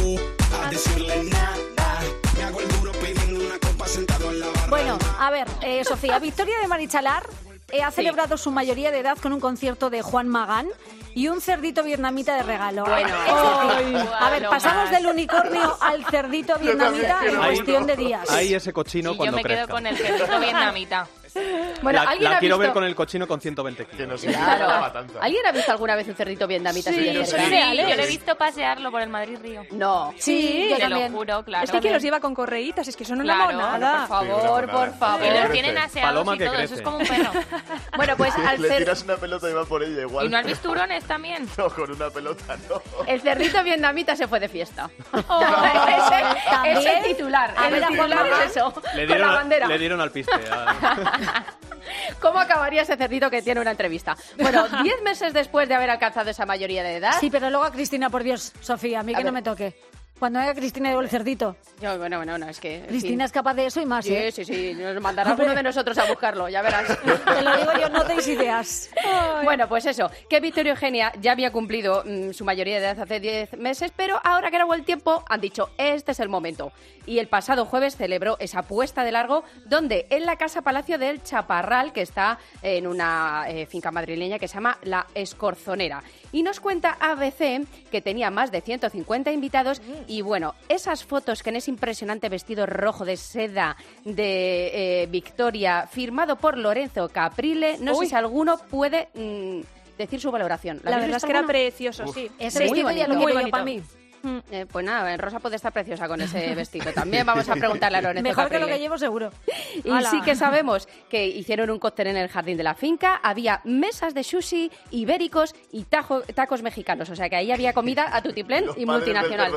Speaker 2: Bueno, a ver, Sofía, Victoria de Marichalar ha celebrado su mayoría de edad con un concierto de Juan Magán y un cerdito vietnamita de regalo.
Speaker 1: Bueno.
Speaker 2: A ver, pasamos del unicornio al cerdito vietnamita en cuestión de días.
Speaker 3: Ahí ese cochino cuando
Speaker 6: Yo me quedo
Speaker 3: crezca.
Speaker 6: con el cerdito vietnamita.
Speaker 1: Bueno,
Speaker 3: la
Speaker 1: ¿alguien ha
Speaker 3: quiero
Speaker 1: visto?
Speaker 3: ver con el cochino con 120 kilos.
Speaker 1: Claro. ¿Alguien ha visto alguna vez un cerdito vietnamita?
Speaker 6: Sí,
Speaker 1: así de
Speaker 6: eso
Speaker 1: cerca?
Speaker 6: es real, yo lo he visto pasearlo por el Madrid-Río.
Speaker 1: No.
Speaker 2: Sí, yo
Speaker 6: te
Speaker 2: también.
Speaker 6: lo juro, claro.
Speaker 7: Es que los lleva con correitas, es que son una
Speaker 6: Claro.
Speaker 7: monada.
Speaker 1: Por favor.
Speaker 6: Y los tienen aseados
Speaker 3: Paloma
Speaker 6: y
Speaker 3: que
Speaker 6: todo,
Speaker 3: crece.
Speaker 6: eso es como un perro.
Speaker 1: Bueno, pues al
Speaker 8: Le
Speaker 1: cer-
Speaker 8: tiras una pelota y va por ella igual.
Speaker 6: ¿Y no has visto hurones también?
Speaker 8: No, con una pelota no.
Speaker 1: el cerdito vietnamita se fue de fiesta.
Speaker 2: ¿También?
Speaker 1: Ese titular.
Speaker 2: A ver,
Speaker 1: El
Speaker 2: a Juan
Speaker 1: titular
Speaker 2: Magán.
Speaker 1: es eso.
Speaker 3: Le
Speaker 1: Con la bandera.
Speaker 3: dieron al piste.
Speaker 1: ¿Cómo acabaría ese cerdito que tiene una entrevista? Bueno, 10 meses después de haber alcanzado esa mayoría de edad...
Speaker 2: Sí, pero luego a Cristina, por Dios, Sofía, a mí
Speaker 1: A
Speaker 2: que no
Speaker 1: ver.
Speaker 2: me toque. Cuando haya Cristina digo el cerdito.
Speaker 1: Yo, bueno, es que...
Speaker 2: Cristina es capaz de eso y más,
Speaker 1: Sí,
Speaker 2: ¿eh?
Speaker 1: sí, nos mandará alguno de nosotros a buscarlo, ya verás.
Speaker 2: Te lo digo yo, no deis ideas.
Speaker 1: Bueno, pues eso, que Victoria Eugenia ya había cumplido su mayoría de edad hace 10 meses, pero ahora que era buen tiempo, han dicho, este es el momento. Y el pasado jueves celebró esa puesta de largo, donde en la Casa Palacio del Chaparral, que está en una finca madrileña que se llama La Escorzonera. Y nos cuenta ABC que tenía más de 150 invitados y bueno, esas fotos que en ese impresionante vestido rojo de seda de Victoria, firmado por Lorenzo Caprile, no sé si alguno puede decir su valoración.
Speaker 7: La verdad es que era
Speaker 1: alguna?
Speaker 7: precioso, sí.
Speaker 2: Ese vestido ya lo
Speaker 7: muy
Speaker 2: quiero yo
Speaker 7: bonito.
Speaker 2: para mí.
Speaker 1: Pues nada, Rosa puede estar preciosa con ese vestido. También vamos a preguntarle a Lorenzo
Speaker 2: Mejor que lo
Speaker 1: Caprile.
Speaker 2: que llevo, seguro.
Speaker 1: Y
Speaker 2: Hala.
Speaker 1: sí que sabemos que hicieron un cóctel en el jardín de la finca, había mesas de sushi, ibéricos y tacos mexicanos. O sea que ahí había comida a tutiplén y multinacional.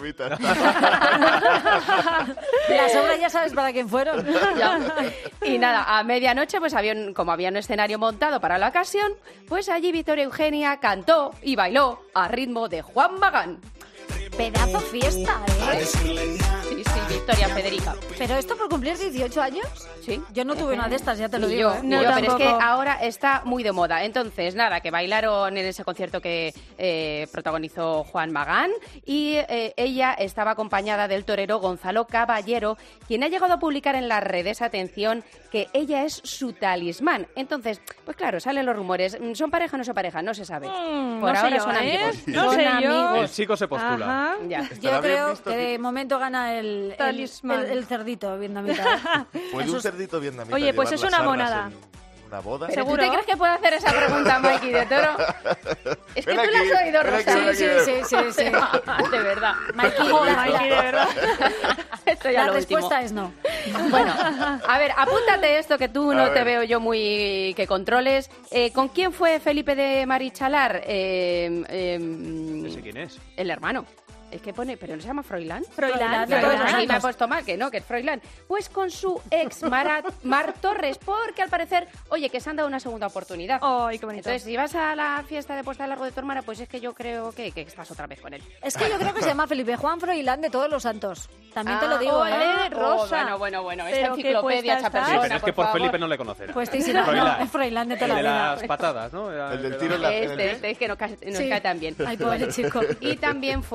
Speaker 2: La sobra ya sabes para quién fueron.
Speaker 1: Ya. Y nada, a medianoche, pues como había un escenario montado para la ocasión, pues allí Victoria Eugenia cantó y bailó a ritmo de Juan Magán.
Speaker 2: Pedazo fiesta, ¿eh?
Speaker 1: Sí, Victoria Federica.
Speaker 2: ¿Pero esto por cumplir 18 años?
Speaker 1: Sí.
Speaker 2: Yo no tuve una de estas, ya te lo
Speaker 1: Ni
Speaker 2: digo.
Speaker 1: yo,
Speaker 2: ¿eh?
Speaker 1: ni yo, pero es que ahora está muy de moda. Entonces, nada, que bailaron en ese concierto que protagonizó Juan Magán y ella estaba acompañada del torero Gonzalo Caballero, quien ha llegado a publicar en las redes, atención, que ella es su talismán. Entonces, pues claro, salen los rumores. ¿Son pareja o no son pareja? No se sabe. Por
Speaker 7: no sé
Speaker 1: ahora
Speaker 7: yo,
Speaker 1: son
Speaker 7: ¿eh?
Speaker 1: amigos.
Speaker 7: No
Speaker 1: son
Speaker 7: sé yo.
Speaker 1: amigos.
Speaker 3: El chico se postula.
Speaker 7: Ajá.
Speaker 1: Ya.
Speaker 2: Yo creo que de momento gana el
Speaker 7: Talismán.
Speaker 2: el cerdito vietnamita.
Speaker 8: ¿Puede un cerdito vietnamita
Speaker 7: Oye, pues
Speaker 8: llevar
Speaker 7: es
Speaker 8: las
Speaker 7: una
Speaker 8: arras
Speaker 7: monada.
Speaker 8: en una boda?
Speaker 1: ¿Pero tú te crees que puede hacer esa pregunta, Mikey de Toro? Es que
Speaker 8: Ven
Speaker 1: tú la
Speaker 8: aquí,
Speaker 1: has oído,
Speaker 8: ven
Speaker 1: Rosa.
Speaker 8: aquí, ven aquí.
Speaker 2: Sí.
Speaker 1: De verdad.
Speaker 2: Mikey,
Speaker 7: de verdad.
Speaker 1: Esto ya
Speaker 2: La
Speaker 1: lo
Speaker 2: respuesta
Speaker 1: último.
Speaker 2: es no.
Speaker 1: Bueno, a ver, apúntate esto que tú
Speaker 8: A
Speaker 1: no
Speaker 8: ver.
Speaker 1: te veo yo muy que controles. ¿Con quién fue Felipe de Marichalar?
Speaker 3: No sé quién es.
Speaker 1: El hermano. Es que pone, pero no se llama Froilán.
Speaker 7: Froilán,
Speaker 2: de todos los
Speaker 1: Y me ha
Speaker 2: santos.
Speaker 1: puesto mal, que no, que es Froilán. Pues con su ex Mar Torres, porque al parecer, oye, que se han dado una segunda oportunidad.
Speaker 7: Ay, qué bonito.
Speaker 1: Entonces, si vas a la fiesta de puesta de largo de tu hermana, pues es que yo creo que estás otra vez con él.
Speaker 2: Es que yo creo que se llama Felipe Juan Froilán de Todos los Santos. También te lo digo,
Speaker 7: ole,
Speaker 2: ¿eh?
Speaker 7: Rosa.
Speaker 1: Bueno, esta
Speaker 7: Pero qué
Speaker 1: enciclopedia
Speaker 7: puesta
Speaker 1: esa
Speaker 7: estás.
Speaker 1: persona,
Speaker 3: Pero es que por
Speaker 1: favor.
Speaker 3: Felipe no le conocerá.
Speaker 2: Pues sí, no,
Speaker 3: Froilán.
Speaker 2: es Froilán de
Speaker 3: El
Speaker 2: toda
Speaker 3: de
Speaker 2: la vida.
Speaker 3: las patadas, ¿no?
Speaker 8: El del tiro en la...
Speaker 1: Este es que nos
Speaker 2: Sí.
Speaker 1: cae tan bien.
Speaker 2: Ay, pobre chico.
Speaker 1: Y también fue el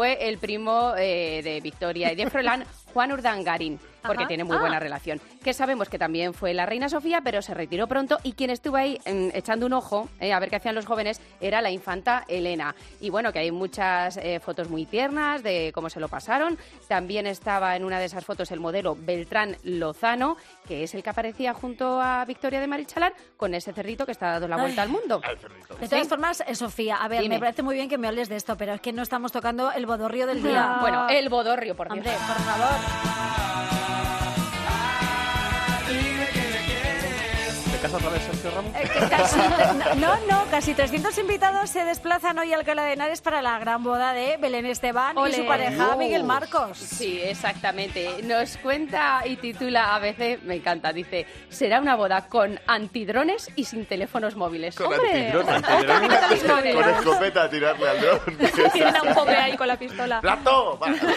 Speaker 1: primo de Victoria y de Froilán, Juan Urdangarín, porque
Speaker 2: Ajá.
Speaker 1: tiene muy buena relación. Que sabemos que también fue la reina Sofía, pero se retiró pronto y quien estuvo ahí echando un ojo a ver qué hacían los jóvenes era la infanta Elena. Y bueno, que hay muchas fotos muy tiernas de cómo se lo pasaron. También estaba en una de esas fotos el modelo Beltrán Lozano, que es el que aparecía junto a Victoria de Marichalar con ese cerdito que está dando la vuelta al mundo.
Speaker 2: De todas formas, Sofía, a ver,
Speaker 1: Dime.
Speaker 2: me parece muy bien que me hables de esto, pero es que no estamos tocando el bodorrio del día.
Speaker 1: Bueno, el bodorrio, por
Speaker 2: Hombre,
Speaker 1: Dios.
Speaker 2: por favor.
Speaker 3: ¿Te casas otra vez, Sergio Ramos?
Speaker 2: Casi 300 invitados se desplazan hoy a Alcalá de Henares para la gran boda de Belén Esteban y su pareja Miguel Marcos.
Speaker 1: Sí, exactamente. Nos cuenta y titula ABC, me encanta, dice, será una boda con antidrones y sin teléfonos móviles.
Speaker 8: Con
Speaker 1: ¡Hombre!
Speaker 8: antidrones. Con escopeta a tirarle al dron.
Speaker 7: Tienen a un pobre ahí con la pistola.
Speaker 8: ¡Plato!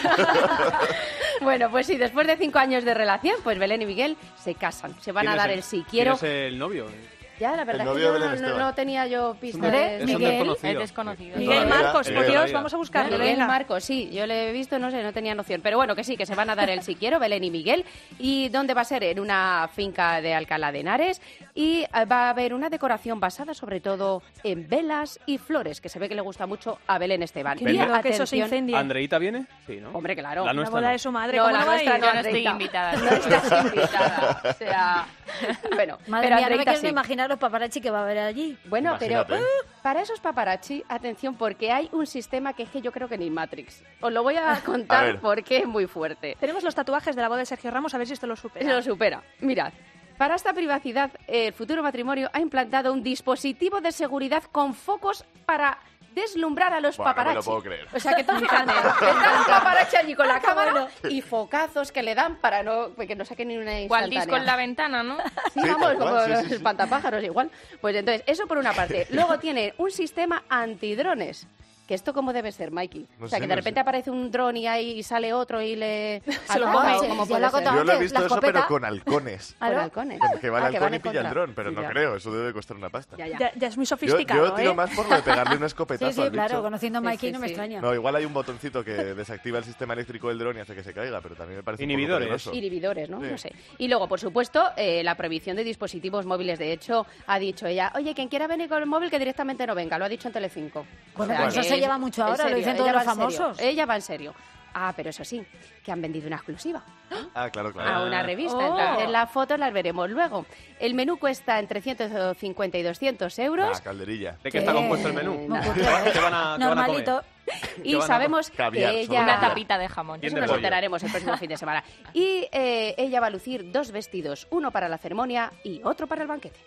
Speaker 1: Bueno, pues sí, después de 5 años de relación, pues Belén y Miguel se casan. Se van a dar el sí quiero.
Speaker 3: ¿Quién es el novio?
Speaker 1: Ya, la verdad
Speaker 8: El
Speaker 1: es
Speaker 8: novio
Speaker 1: que
Speaker 8: de Belén Esteban.
Speaker 1: no tenía yo pistas.
Speaker 2: Hombre,
Speaker 1: de
Speaker 3: Es un
Speaker 2: Miguel.
Speaker 3: desconocido.
Speaker 6: Es desconocido.
Speaker 7: Miguel Marcos, por Dios, vamos a buscarlo.
Speaker 1: Miguel
Speaker 7: Venga.
Speaker 1: Marcos, sí, yo le he visto, no sé, no tenía noción. Pero bueno, que sí, que se van a dar el sí quiero, Belén y Miguel. ¿Y dónde va a ser? En una finca de Alcalá de Henares. Y va a haber una decoración basada sobre todo en velas y flores, que se ve que le gusta mucho a Belén Esteban.
Speaker 7: Qué
Speaker 1: Y
Speaker 7: miedo que eso se
Speaker 1: atención-
Speaker 7: incendia.
Speaker 3: ¿Andreíta viene? Sí, ¿no?
Speaker 1: Hombre, claro.
Speaker 3: La
Speaker 7: La
Speaker 3: nuestra
Speaker 7: boda
Speaker 3: no.
Speaker 7: de su madre,
Speaker 1: No,
Speaker 7: ¿cómo
Speaker 1: la
Speaker 7: no va a
Speaker 1: nuestra
Speaker 7: ir?
Speaker 1: no,
Speaker 6: Yo no estoy
Speaker 1: Andreita.
Speaker 6: invitada.
Speaker 1: No estás invitada. O sea, bueno,
Speaker 2: Madre
Speaker 1: pero
Speaker 2: mía, no me
Speaker 1: Andreita
Speaker 2: quiero
Speaker 1: sí.
Speaker 2: ni imaginar los paparazzi que va a haber allí.
Speaker 1: Bueno,
Speaker 8: Imagínate.
Speaker 1: pero para esos paparazzi, atención, porque hay un sistema que es que yo creo que ni Matrix. Os lo voy a contar
Speaker 8: ver.
Speaker 1: porque es muy fuerte.
Speaker 7: Tenemos los tatuajes de la boda de Sergio Ramos, a ver si esto lo supera.
Speaker 1: Lo supera. Mirad. Para esta privacidad, el futuro matrimonio ha implantado un dispositivo de seguridad con focos para deslumbrar a los
Speaker 8: Buah, no me
Speaker 1: paparazzi.
Speaker 8: lo puedo creer.
Speaker 1: O sea, que tú fíjate, está un paparazzi allí con la cámara y focazos que le dan para que no saquen ni una instantánea.
Speaker 6: Waldis con la ventana, ¿no?
Speaker 1: Sí,
Speaker 8: Sí,
Speaker 1: vamos,
Speaker 8: tal cual,
Speaker 1: como
Speaker 8: sí,
Speaker 1: los
Speaker 8: sí, sí.
Speaker 1: espantapájaros igual. Pues entonces, eso por una parte. Luego tiene un sistema antidrones. Que esto cómo debe ser, Mikey.
Speaker 8: No
Speaker 1: O sea,
Speaker 8: sé,
Speaker 1: que
Speaker 8: no
Speaker 1: de repente
Speaker 8: sé.
Speaker 1: aparece un dron y ahí sale otro y le...
Speaker 2: Se lo
Speaker 1: ataca,
Speaker 2: come.
Speaker 1: ¿o cómo
Speaker 2: Ya
Speaker 1: puede
Speaker 2: lo ha
Speaker 1: ser?
Speaker 2: contado.
Speaker 8: Yo lo he
Speaker 2: Antes,
Speaker 8: visto
Speaker 2: la
Speaker 8: eso,
Speaker 2: escopeta.
Speaker 8: pero con halcones.
Speaker 1: Con halcones.
Speaker 8: Que va el
Speaker 1: Ah, que van
Speaker 8: halcón y
Speaker 1: en
Speaker 8: pilla el
Speaker 1: contra.
Speaker 8: dron, pero no
Speaker 1: Ya.
Speaker 8: creo, eso debe costar una pasta.
Speaker 1: Ya, ya.
Speaker 7: Ya es muy
Speaker 8: Yo
Speaker 7: sofisticado,
Speaker 8: tiro
Speaker 7: ¿eh?
Speaker 8: más por lo de pegarle un
Speaker 2: Sí,
Speaker 8: escopetazo
Speaker 2: sí,
Speaker 8: al
Speaker 2: claro,
Speaker 8: bicho.
Speaker 2: conociendo a
Speaker 1: Sí,
Speaker 2: Mikey
Speaker 1: sí,
Speaker 2: no me
Speaker 1: sí.
Speaker 2: extraña.
Speaker 8: No, igual hay un botoncito que desactiva el sistema eléctrico del dron y hace que se caiga, pero también me parece un poco
Speaker 3: Inhibidores.
Speaker 8: peligroso.
Speaker 1: Inhibidores, ¿no?
Speaker 8: Sí.
Speaker 1: No sé. Y luego, por supuesto, la prohibición de dispositivos móviles. De hecho, ha dicho ella, oye, quien quiera venir con el móvil que directamente no venga. Lo ha dicho en Telecinco.
Speaker 2: Bueno,
Speaker 1: O sea,
Speaker 2: eso
Speaker 1: que
Speaker 2: se lleva mucho
Speaker 1: en
Speaker 2: ahora, lo
Speaker 1: serio,
Speaker 2: dicen todos
Speaker 1: ella
Speaker 2: los
Speaker 1: va en serio.
Speaker 2: famosos.
Speaker 1: Ella va en serio. Ah, pero eso sí, que han vendido una exclusiva
Speaker 8: Ah, claro,
Speaker 1: a
Speaker 8: claro.
Speaker 1: una revista.
Speaker 6: Oh.
Speaker 1: Entonces, las fotos las veremos luego. El menú cuesta entre 150 y 200 euros.
Speaker 8: Ah, calderilla.
Speaker 3: ¿De qué está compuesto el menú?
Speaker 2: No,
Speaker 3: ¿Qué van a
Speaker 2: Normalito.
Speaker 1: Y
Speaker 3: van a
Speaker 1: sabemos
Speaker 8: caviar,
Speaker 1: que
Speaker 8: sobre
Speaker 1: ella...
Speaker 6: Una tapita de jamón.
Speaker 3: Bien
Speaker 1: Eso
Speaker 3: de
Speaker 1: nos
Speaker 3: pollo.
Speaker 1: enteraremos el próximo fin de semana. Y ella va a lucir 2 vestidos, uno para la ceremonia y otro para el banquete.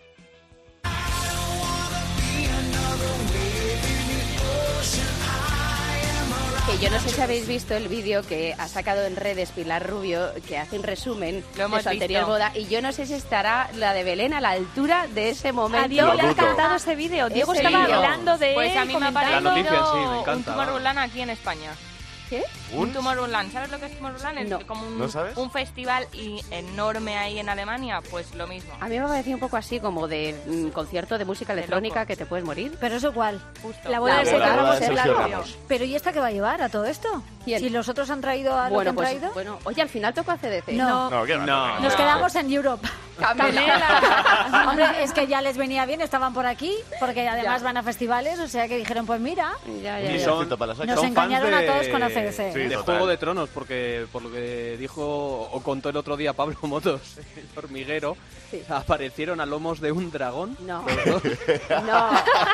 Speaker 1: Que yo no sé si habéis visto el vídeo que ha sacado en redes Pilar Rubio, que hace un resumen
Speaker 6: Lo hemos
Speaker 1: de su anterior
Speaker 6: visto.
Speaker 1: boda, y yo no sé si estará la de Belén a la altura de ese momento.
Speaker 7: A Diego le ha
Speaker 8: Lo dudo.
Speaker 7: encantado ese vídeo. Diego
Speaker 1: Ese
Speaker 7: estaba
Speaker 1: vídeo.
Speaker 7: hablando de
Speaker 6: Pues a mí me ha
Speaker 7: comentando.
Speaker 3: La noticia en sí, me
Speaker 6: parecido un
Speaker 3: encanta.
Speaker 6: Tomorrowland aquí en España.
Speaker 1: ¿Qué?
Speaker 6: Un Tomorrowland. ¿Sabes lo que es Tomorrowland? Es
Speaker 1: No.
Speaker 6: como
Speaker 8: ¿No sabes?
Speaker 6: un festival enorme ahí en Alemania. Pues lo mismo.
Speaker 1: A mí me ha parecido un poco así como de concierto de música electrónica
Speaker 6: loco.
Speaker 1: que te puedes morir.
Speaker 2: Pero eso cuál.
Speaker 6: Justo.
Speaker 7: La boda
Speaker 1: La
Speaker 7: de Sergio
Speaker 1: boda
Speaker 7: Ramos
Speaker 8: de
Speaker 7: es la
Speaker 8: Sergio
Speaker 7: novia.
Speaker 8: Ramos.
Speaker 2: Pero ¿y esta qué va a llevar a todo esto?
Speaker 1: ¿Quién?
Speaker 2: Si los otros han traído a lo que
Speaker 1: Bueno,
Speaker 2: han
Speaker 1: pues,
Speaker 2: traído.
Speaker 1: bueno, oye, al final tocó a CDC.
Speaker 2: No.
Speaker 8: No, ¿qué va?
Speaker 3: No.
Speaker 2: Nos quedamos en Europe.
Speaker 1: Camela.
Speaker 2: Hombre, es que ya les venía bien, estaban por aquí, porque además
Speaker 1: Ya.
Speaker 2: van a festivales, o sea que dijeron, pues mira,
Speaker 1: Ya,
Speaker 8: Un
Speaker 1: ya, ya.
Speaker 8: milloncito para la saca.
Speaker 2: Nos
Speaker 3: Son
Speaker 2: engañaron
Speaker 3: fans
Speaker 2: a todos con ACDC.
Speaker 8: Sí,
Speaker 3: de
Speaker 8: total.
Speaker 3: Juego de Tronos, porque por lo que dijo o contó el otro día Pablo Motos, el hormiguero,
Speaker 1: Sí.
Speaker 3: aparecieron a lomos de un dragón.
Speaker 1: No.
Speaker 3: los dos.
Speaker 1: No.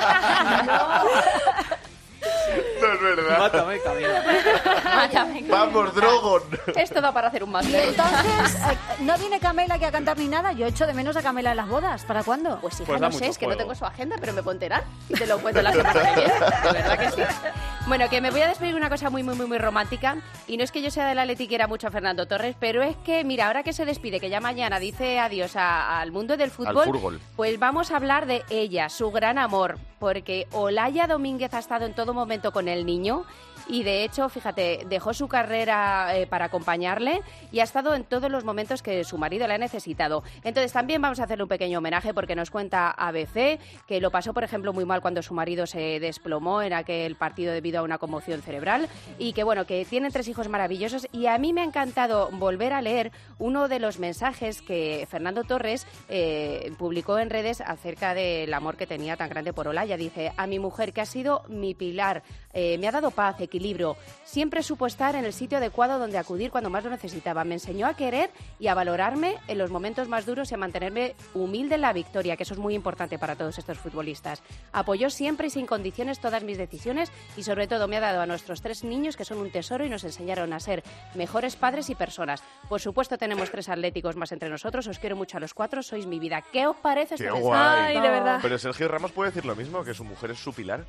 Speaker 8: No es verdad.
Speaker 3: Mátame, Camila.
Speaker 8: Vamos, Drogon.
Speaker 1: Esto da para hacer un
Speaker 2: y
Speaker 1: máster.
Speaker 2: entonces, ¿no viene Camela aquí a cantar ni nada? Yo echo de menos a Camela en las bodas, ¿para cuándo?
Speaker 1: Pues hija,
Speaker 3: Pues da
Speaker 1: no sé,
Speaker 3: mucho
Speaker 1: es que no
Speaker 3: juego.
Speaker 1: tengo su agenda, pero me puedo enterar y te lo cuento la semana que viene. De verdad que sí. Bueno, que me voy a despedir de una cosa muy, muy, muy, muy romántica. Y no es que yo sea de la Atleti y quiera mucho a Fernando Torres, pero es que, mira, ahora que se despide, que ya mañana dice adiós al mundo del fútbol,
Speaker 8: fútbol.
Speaker 1: pues vamos a hablar de ella, su gran amor. Porque Olaya Domínguez ha estado en todo momento con el niño y de hecho, fíjate, dejó su carrera para acompañarle y ha estado en todos los momentos que su marido le ha necesitado. Entonces también vamos a hacerle un pequeño homenaje porque nos cuenta ABC que lo pasó, por ejemplo, muy mal cuando su marido se desplomó en aquel partido debido a una conmoción cerebral y que, bueno, que tienen 3 hijos maravillosos y a mí me ha encantado volver a leer uno de los mensajes que Fernando Torres publicó en redes acerca del amor que tenía tan grande por Olaya. Dice: a mi mujer, que ha sido mi pilar, me ha dado paz, equilibrio, siempre supo estar en el sitio adecuado donde acudir cuando más lo necesitaba, me enseñó a querer y a valorarme en los momentos más duros y a mantenerme humilde en la victoria, que eso es muy importante para todos estos futbolistas. Apoyó siempre y sin condiciones todas mis decisiones y sobre todo me ha dado a nuestros 3 niños, que son un tesoro y nos enseñaron a ser mejores padres y personas. Por supuesto tenemos 3 atléticos más entre nosotros, os quiero mucho a los 4, sois mi vida. ¿Qué os parece este
Speaker 8: guay.
Speaker 7: Ay, de verdad.
Speaker 8: Pero Sergio Ramos puede decir lo mismo, que su mujer es su pilar.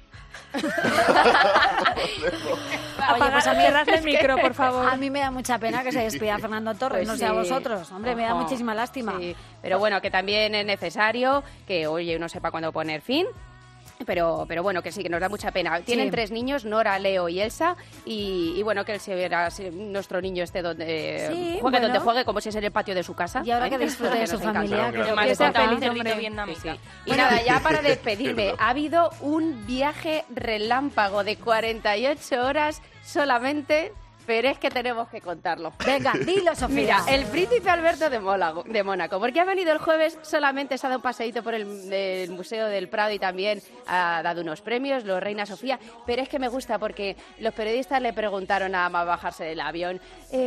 Speaker 2: Oye, pues a mí
Speaker 7: cerradle el micro, por favor.
Speaker 2: A mí me da mucha pena que se despida Fernando Torres,
Speaker 1: Pues
Speaker 2: no sé a
Speaker 1: sí.
Speaker 2: vosotros. Hombre, me da
Speaker 1: Ojo.
Speaker 2: muchísima lástima.
Speaker 1: Sí, pero bueno, que también es necesario que, oye, uno sepa cuándo poner fin. Pero bueno, que sí, que nos da mucha pena. Tienen 3 niños, Nora, Leo y Elsa, y bueno, que él se verá, nuestro niño esté donde
Speaker 2: Sí,
Speaker 1: juegue,
Speaker 2: bueno.
Speaker 1: donde juegue, como si es en el patio de su casa.
Speaker 2: Y ahora que disfrute de
Speaker 1: nos
Speaker 2: su
Speaker 1: encanta.
Speaker 2: familia,
Speaker 8: Claro,
Speaker 2: que
Speaker 7: sea feliz,
Speaker 6: Cerrito
Speaker 7: hombre.
Speaker 6: vietnamita.
Speaker 1: Y nada, ya para despedirme, ha habido un viaje relámpago de 48 horas solamente, pero es que tenemos que contarlo.
Speaker 2: Venga, dilo, Sofía.
Speaker 1: Mira, el príncipe Alberto de Mónaco, porque ha venido el jueves, solamente se ha dado un paseíto por el Museo del Prado y también ha dado unos premios, los Reina Sofía, pero es que me gusta porque los periodistas le preguntaron nada más bajarse del avión,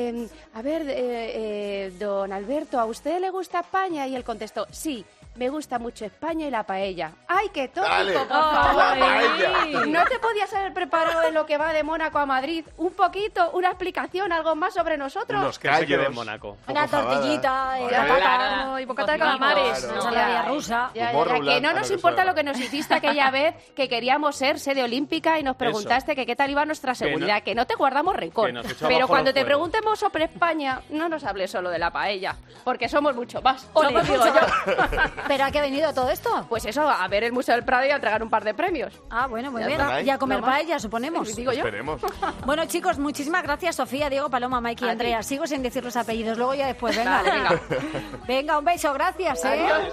Speaker 1: don Alberto, ¿a usted le gusta España? Y él contestó, sí. Me gusta mucho España y la paella. ¡Ay, qué tópico,
Speaker 8: Dale,
Speaker 1: por favor!
Speaker 8: la paella.
Speaker 1: ¿No te podías haber preparado en lo que va de Mónaco a Madrid un poquito, una explicación, algo más sobre nosotros?
Speaker 8: Unos
Speaker 3: Que se quede
Speaker 8: callos.
Speaker 3: en Mónaco.
Speaker 2: Una tortillita,
Speaker 7: Claro, y bocata de calamares.
Speaker 8: Claro.
Speaker 2: ensalada rusa.
Speaker 1: Ya,
Speaker 8: Humor
Speaker 1: que
Speaker 8: rulante,
Speaker 1: no
Speaker 8: a
Speaker 1: nos
Speaker 8: lo que
Speaker 1: importa
Speaker 8: suena.
Speaker 1: lo que nos hiciste aquella vez que queríamos ser sede olímpica y nos preguntaste que qué tal iba nuestra seguridad, que no te guardamos rencor.
Speaker 3: que nos echó
Speaker 1: Pero
Speaker 3: abajo
Speaker 1: cuando
Speaker 3: los
Speaker 1: te
Speaker 3: fuegos.
Speaker 1: preguntemos sobre España, no nos hables solo de la paella, porque somos mucho más.
Speaker 2: Ole,
Speaker 1: Somos, digo
Speaker 2: mucho
Speaker 1: yo.
Speaker 2: ¿Pero a qué ha venido todo esto?
Speaker 1: Pues eso, a ver el Museo del Prado y a entregar un par de premios.
Speaker 2: Ah, bueno, muy
Speaker 1: Ya
Speaker 2: bien.
Speaker 1: está.
Speaker 2: Y a comer
Speaker 1: No más.
Speaker 2: paella, suponemos.
Speaker 1: Digo yo.
Speaker 8: Esperemos.
Speaker 2: Bueno, chicos, muchísimas gracias, Sofía, Diego, Paloma, Mikey y
Speaker 1: A
Speaker 2: Andrea.
Speaker 1: ti.
Speaker 2: Sigo sin decir los apellidos, luego ya después. Venga,
Speaker 1: Dale, venga.
Speaker 2: Venga, un beso, gracias, ¿eh?
Speaker 1: Adiós.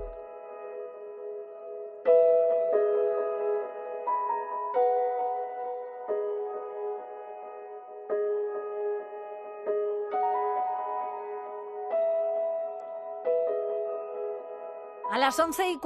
Speaker 2: A las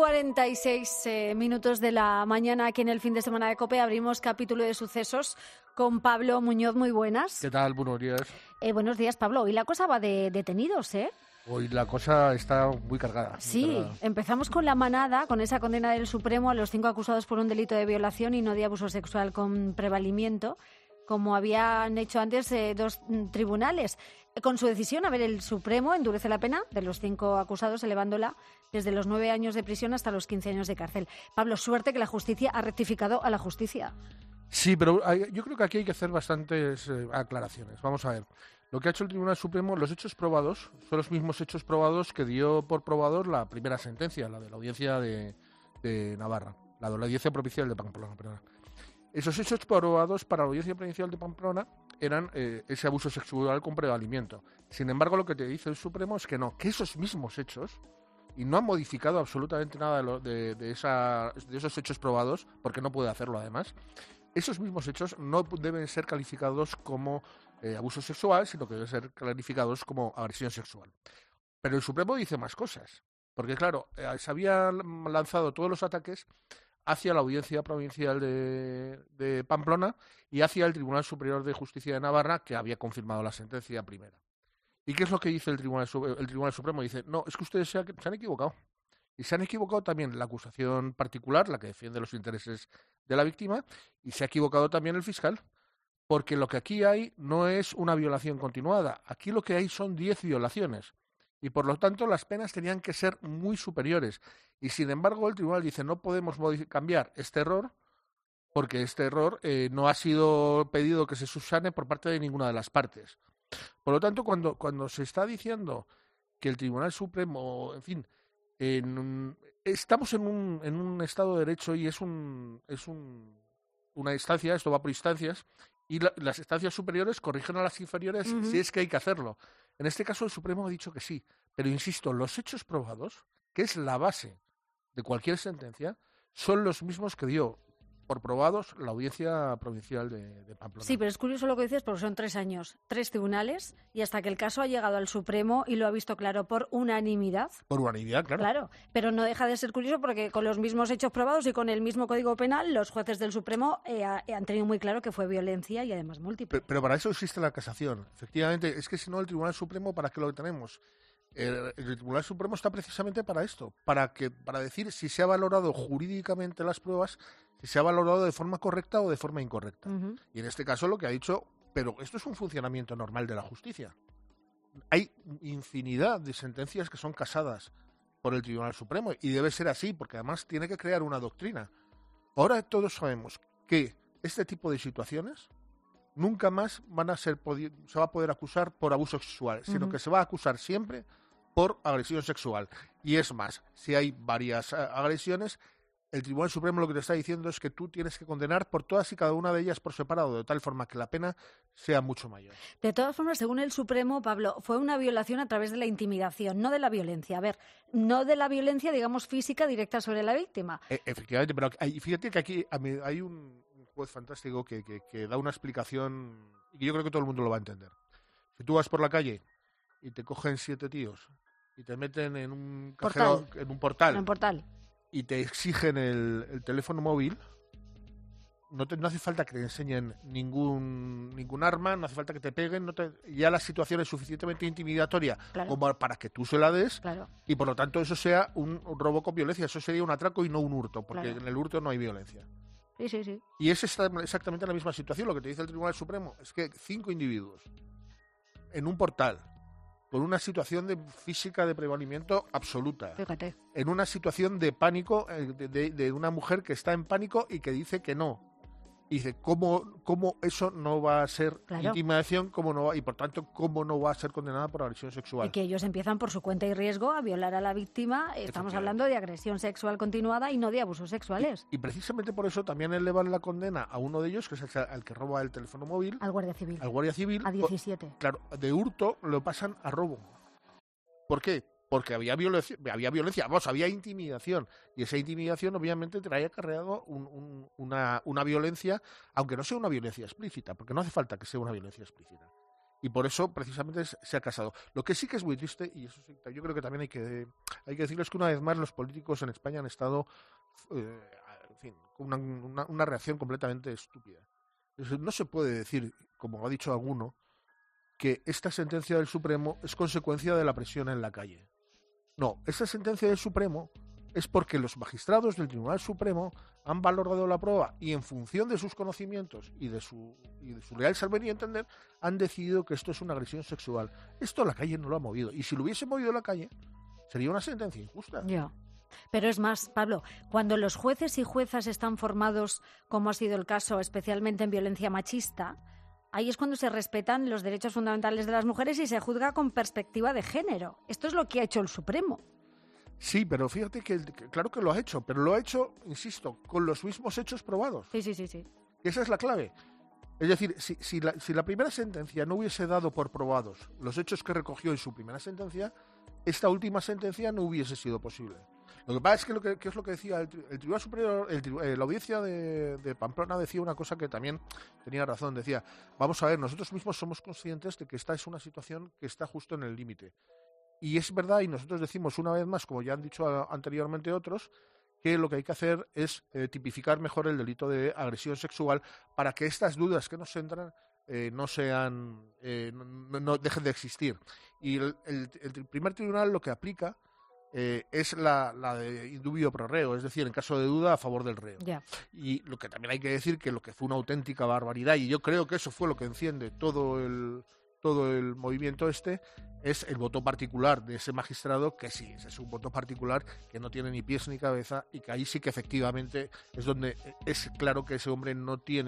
Speaker 2: 11:46 minutos de la mañana, aquí en el fin de semana de COPE, abrimos capítulo de sucesos con Pablo Muñoz. Muy buenas.
Speaker 4: ¿Qué tal? Buenos días.
Speaker 2: Buenos días, Pablo. Hoy la cosa va de detenidos, ¿eh?
Speaker 4: Hoy la cosa está muy cargada. muy
Speaker 2: Sí,
Speaker 4: cargada.
Speaker 2: empezamos con la manada, con esa condena del Supremo a los 5 acusados por un delito de violación y no de abuso sexual con prevalimiento, como habían hecho antes 2 tribunales. Con su decisión, a ver, el Supremo endurece la pena de los 5 acusados, elevándola desde los 9 años de prisión hasta los 15 años de cárcel. Pablo, suerte que la justicia ha rectificado a la justicia.
Speaker 4: Sí, pero yo creo que aquí hay que hacer bastantes aclaraciones. Vamos a ver. Lo que ha hecho el Tribunal Supremo, los hechos probados, son los mismos hechos probados que dio por probados la primera sentencia, la de la audiencia de Navarra, la de la audiencia provincial de Pamplona, perdón. Esos hechos probados para la audiencia provincial de Pamplona eran ese abuso sexual con prevalimiento. Sin embargo, lo que te dice el Supremo es que no, que esos mismos hechos, y no han modificado absolutamente nada de esos hechos probados, porque no puede hacerlo además, esos mismos hechos no deben ser calificados como abuso sexual, sino que deben ser calificados como agresión sexual. Pero el Supremo dice más cosas, porque claro, se habían lanzado todos los ataques hacia la Audiencia Provincial de Pamplona y hacia el Tribunal Superior de Justicia de Navarra, que había confirmado la sentencia primera. ¿Y qué es lo que dice el Tribunal Supremo? Dice, no, es que ustedes se han equivocado. Y se han equivocado también la acusación particular, la que defiende los intereses de la víctima, y se ha equivocado también el fiscal, porque lo que aquí hay no es una violación continuada. Aquí lo que hay son 10 violaciones. Y por lo tanto las penas tenían que ser muy superiores. Y sin embargo el tribunal dice no podemos cambiar este error porque este error no ha sido pedido que se subsane por parte de ninguna de las partes. Por lo tanto, cuando se está diciendo que el Tribunal Supremo, en fin, estamos en un Estado de Derecho y es una instancia, esto va por instancias, Y las instancias superiores corrigen a las inferiores si es que hay que hacerlo. En este caso el Supremo ha dicho que sí, pero insisto, los hechos probados, que es la base de cualquier sentencia, son los mismos que dio por probados la Audiencia Provincial de Pamplona.
Speaker 2: Sí, pero es curioso lo que dices porque son 3 años, 3 tribunales y hasta que el caso ha llegado al Supremo y lo ha visto claro por unanimidad.
Speaker 4: Por unanimidad, claro.
Speaker 2: Claro, pero no deja de ser curioso porque con los mismos hechos probados y con el mismo Código Penal, los jueces del Supremo han tenido muy claro que fue violencia y además múltiple.
Speaker 4: Pero para eso existe la casación. Efectivamente, es que si no el Tribunal Supremo, ¿para qué lo tenemos? El Tribunal Supremo está precisamente para esto, para decir si se ha valorado jurídicamente las pruebas, si se ha valorado de forma correcta o de forma incorrecta. Y en este caso lo que ha dicho, pero esto es un funcionamiento normal de la justicia. Hay infinidad de sentencias que son casadas por el Tribunal Supremo y debe ser así, porque además tiene que crear una doctrina. Ahora todos sabemos que este tipo de situaciones nunca más se va a poder acusar por abuso sexual, sino que se va a acusar siempre por agresión sexual. Y es más, si hay varias agresiones, el Tribunal Supremo lo que te está diciendo es que tú tienes que condenar por todas y cada una de ellas por separado, de tal forma que la pena sea mucho mayor.
Speaker 2: De todas formas, según el Supremo, Pablo, fue una violación a través de la intimidación, no de la violencia. A ver, no de la violencia, digamos, física directa sobre la víctima.
Speaker 4: Efectivamente, pero fíjate que aquí hay un juez fantástico que da una explicación y que yo creo que todo el mundo lo va a entender. Si tú vas por la calle y te cogen 7 tíos y te meten en un cajero, en un portal y te exigen el teléfono móvil, no hace falta que te enseñen ningún arma, no hace falta que te peguen, ya la situación es suficientemente intimidatoria como para que tú se la des y por lo tanto eso sea un robo con violencia, eso sería un atraco y no un hurto, porque en el hurto no hay violencia.
Speaker 2: Sí.
Speaker 4: Y es exactamente la misma situación. Lo que te dice el Tribunal Supremo es que 5 individuos en un portal, con una situación física de prevalimiento absoluta,
Speaker 2: fíjate,
Speaker 4: en una situación de pánico, de una mujer que está en pánico y que dice que no. Y dice, ¿cómo eso no va a ser intimidación? Y por tanto, ¿cómo no va a ser condenada por agresión sexual?
Speaker 2: Y que ellos empiezan por su cuenta y riesgo a violar a la víctima. Estamos hablando de agresión sexual continuada y no de abusos sexuales.
Speaker 4: Y precisamente por eso también elevan la condena a uno de ellos, que es al que roba el teléfono móvil.
Speaker 2: Al Guardia Civil.
Speaker 4: A
Speaker 2: 17.
Speaker 4: Claro, de hurto lo pasan a robo. ¿Por qué? Porque había violencia, había intimidación, y esa intimidación obviamente traía acarreado una violencia, aunque no sea una violencia explícita, porque no hace falta que sea una violencia explícita. Y por eso precisamente se ha casado. Lo que sí que es muy triste, y eso sí, yo creo que también hay que decirles que una vez más los políticos en España han estado con una reacción completamente estúpida. No se puede decir, como ha dicho alguno, que esta sentencia del Supremo es consecuencia de la presión en la calle. No, esta sentencia del Supremo es porque los magistrados del Tribunal Supremo han valorado la prueba y en función de sus conocimientos y de su real saber y entender han decidido que esto es una agresión sexual. Esto la calle no lo ha movido, y si lo hubiese movido la calle sería una sentencia injusta.
Speaker 2: Ya. Pero es más, Pablo, cuando los jueces y juezas están formados, como ha sido el caso especialmente en violencia machista, ahí es cuando se respetan los derechos fundamentales de las mujeres y se juzga con perspectiva de género. Esto es lo que ha hecho el Supremo.
Speaker 4: Sí, pero fíjate que claro que lo ha hecho, pero lo ha hecho, insisto, con los mismos hechos probados.
Speaker 2: Sí.
Speaker 4: Esa es la clave. Es decir, si la primera sentencia no hubiese dado por probados los hechos que recogió en su primera sentencia, esta última sentencia no hubiese sido posible. Lo que pasa es que ¿qué es lo que decía el Tribunal Superior? La audiencia de Pamplona decía una cosa que también tenía razón. Decía, vamos a ver, nosotros mismos somos conscientes de que esta es una situación que está justo en el límite. Y es verdad, y nosotros decimos una vez más, como ya han dicho anteriormente otros, que lo que hay que hacer es tipificar mejor el delito de agresión sexual para que estas dudas que nos entran no dejen de existir. Y el primer tribunal lo que aplica es la de indubio pro reo, es decir, en caso de duda a favor del reo.
Speaker 2: Yeah.
Speaker 4: Y lo que también hay que decir que lo que fue una auténtica barbaridad, y yo creo que eso fue lo que enciende todo el movimiento es el voto particular de ese magistrado, que sí, ese es un voto particular que no tiene ni pies ni cabeza, y que ahí sí que efectivamente es donde es claro que ese hombre no tiene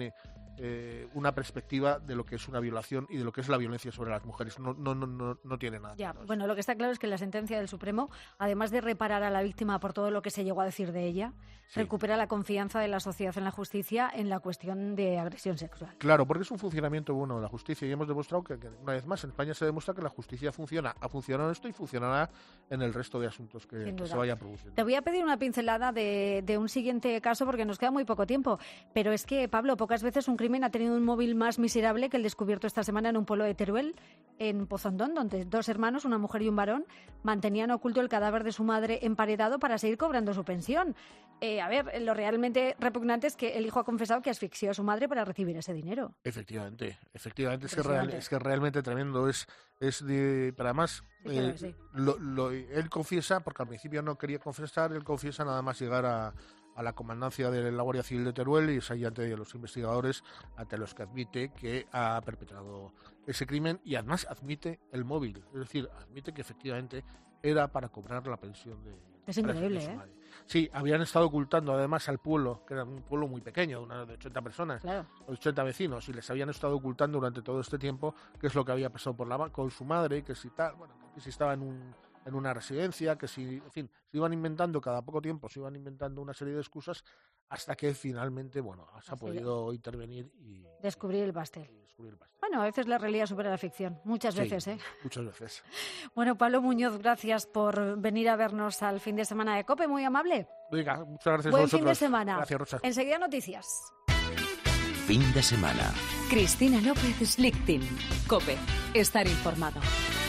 Speaker 4: una perspectiva de lo que es una violación y de lo que es la violencia sobre las mujeres. No tiene nada.
Speaker 2: Ya, bueno, lo que está claro es que la sentencia del Supremo, además de reparar a la víctima por todo lo que se llegó a decir de ella, recupera la confianza de la sociedad en la justicia en la cuestión de agresión sexual.
Speaker 4: Claro, porque es un funcionamiento bueno de la justicia y hemos demostrado que una vez más en España se demuestra que la justicia funciona. Ha funcionado en esto y funcionará en el resto de asuntos que se vayan produciendo.
Speaker 2: Te voy a pedir una pincelada de un siguiente caso porque nos queda muy poco tiempo, pero es que, Pablo, pocas veces un crimen ha tenido un móvil más miserable que el descubierto esta semana en un pueblo de Teruel, en Pozondón, donde 2 hermanos, una mujer y un varón, mantenían oculto el cadáver de su madre emparedado para seguir cobrando su pensión. Lo realmente repugnante es que el hijo ha confesado que asfixió a su madre para recibir ese dinero.
Speaker 4: Efectivamente, es que realmente tremendo. Pero además, él confiesa, porque al principio no quería confesar, él confiesa nada más llegar a la comandancia de la Guardia Civil de Teruel y es ahí ante los investigadores ante los que admite que ha perpetrado ese crimen y además admite el móvil, es decir, admite que efectivamente era para cobrar la pensión de su madre. Sí, habían estado ocultando además al pueblo, que era un pueblo muy pequeño, de 80 personas, 80 vecinos, y les habían estado ocultando durante todo este tiempo qué es lo que había pasado con su madre, que si tal, que si estaba en una residencia, que si, en fin, se iban inventando cada poco tiempo, se iban inventando una serie de excusas hasta que finalmente, se ha podido intervenir y
Speaker 2: descubrir el pastel. Bueno, a veces la realidad supera la ficción, muchas veces, ¿eh?
Speaker 4: Muchas veces.
Speaker 2: Bueno, Pablo Muñoz, gracias por venir a vernos al fin de semana de COPE, muy amable.
Speaker 4: Venga, muchas gracias
Speaker 2: Buen
Speaker 4: a vosotros.
Speaker 2: fin de semana.
Speaker 4: Gracias, Rosa.
Speaker 2: Enseguida noticias.
Speaker 9: Fin de semana.
Speaker 5: Cristina López Slichting. COPE. Estar informado.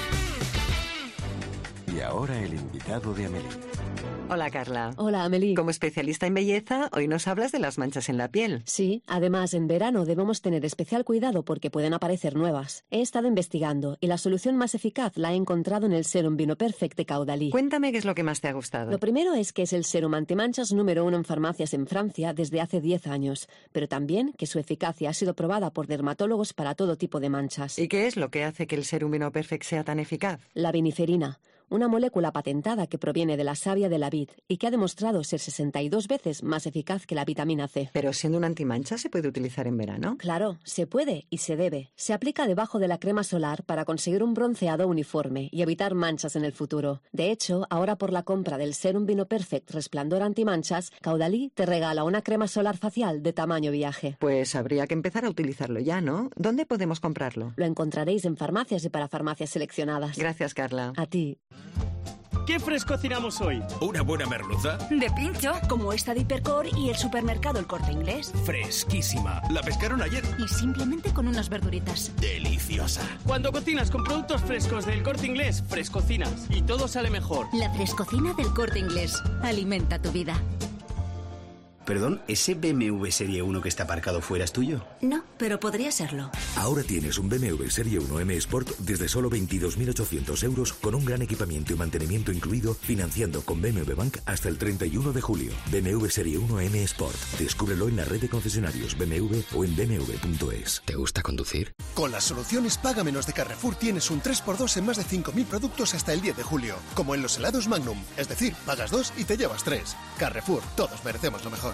Speaker 10: Y ahora el invitado de Amelie.
Speaker 11: Hola, Carla.
Speaker 13: Hola, Amelie.
Speaker 11: Como especialista en belleza, hoy nos hablas de las manchas en la piel.
Speaker 13: Sí, además en verano debemos tener especial cuidado porque pueden aparecer nuevas. He estado investigando y la solución más eficaz la he encontrado en el Serum Bioperfect de Caudalie.
Speaker 11: Cuéntame qué es lo que más te ha gustado.
Speaker 13: Lo primero es que es el serum antimanchas número 1 en farmacias en Francia desde hace 10 años, pero también que su eficacia ha sido probada por dermatólogos para todo tipo de manchas.
Speaker 11: ¿Y qué es lo que hace que el Serum Bioperfect sea tan eficaz?
Speaker 13: La viniferina, una molécula patentada que proviene de la savia de la vid y que ha demostrado ser 62 veces más eficaz que la vitamina C.
Speaker 11: ¿Pero siendo una antimancha se puede utilizar en verano?
Speaker 13: Claro, se puede y se debe. Se aplica debajo de la crema solar para conseguir un bronceado uniforme y evitar manchas en el futuro. De hecho, ahora por la compra del Serum Bioperfect Resplandor Antimanchas, Caudalie te regala una crema solar facial de tamaño viaje.
Speaker 11: Pues habría que empezar a utilizarlo ya, ¿no? ¿Dónde podemos comprarlo?
Speaker 13: Lo encontraréis en farmacias y para farmacias seleccionadas.
Speaker 11: Gracias, Carla.
Speaker 13: A ti.
Speaker 14: ¿Qué cocinamos hoy?
Speaker 24: ¿Una buena merluza?
Speaker 12: De pincho, como esta de Hipercor y el supermercado El Corte Inglés.
Speaker 24: Fresquísima. ¿La pescaron ayer?
Speaker 12: Y simplemente con unas verduritas.
Speaker 24: Deliciosa.
Speaker 14: Cuando cocinas con productos frescos del Corte Inglés, Frescocinas. Y todo sale mejor.
Speaker 12: La Frescocina del Corte Inglés. Alimenta tu vida.
Speaker 15: Perdón, ¿ese BMW Serie 1 que está aparcado fuera es tuyo?
Speaker 12: No, pero podría serlo.
Speaker 16: Ahora tienes un BMW Serie 1 M Sport desde solo 22.800 euros con un gran equipamiento y mantenimiento incluido, financiando con BMW Bank hasta el 31 de julio. BMW Serie 1 M Sport. Descúbrelo en la red de concesionarios BMW o en bmw.es.
Speaker 15: ¿Te gusta conducir?
Speaker 27: Con las soluciones Paga Menos de Carrefour tienes un 3x2 en más de 5.000 productos hasta el 10 de julio. Como en los helados Magnum. Es decir, pagas 2 y te llevas 3. Carrefour, todos merecemos lo mejor.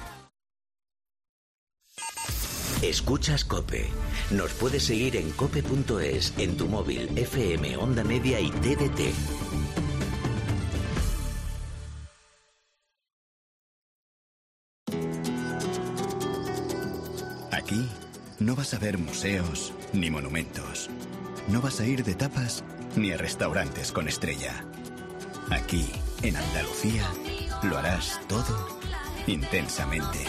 Speaker 9: Escuchas COPE. Nos puedes seguir en cope.es, en tu móvil, FM, Onda Media y TDT.
Speaker 21: Aquí no vas a ver museos ni monumentos. No vas a ir de tapas ni a restaurantes con estrella. Aquí, en Andalucía, lo harás todo intensamente.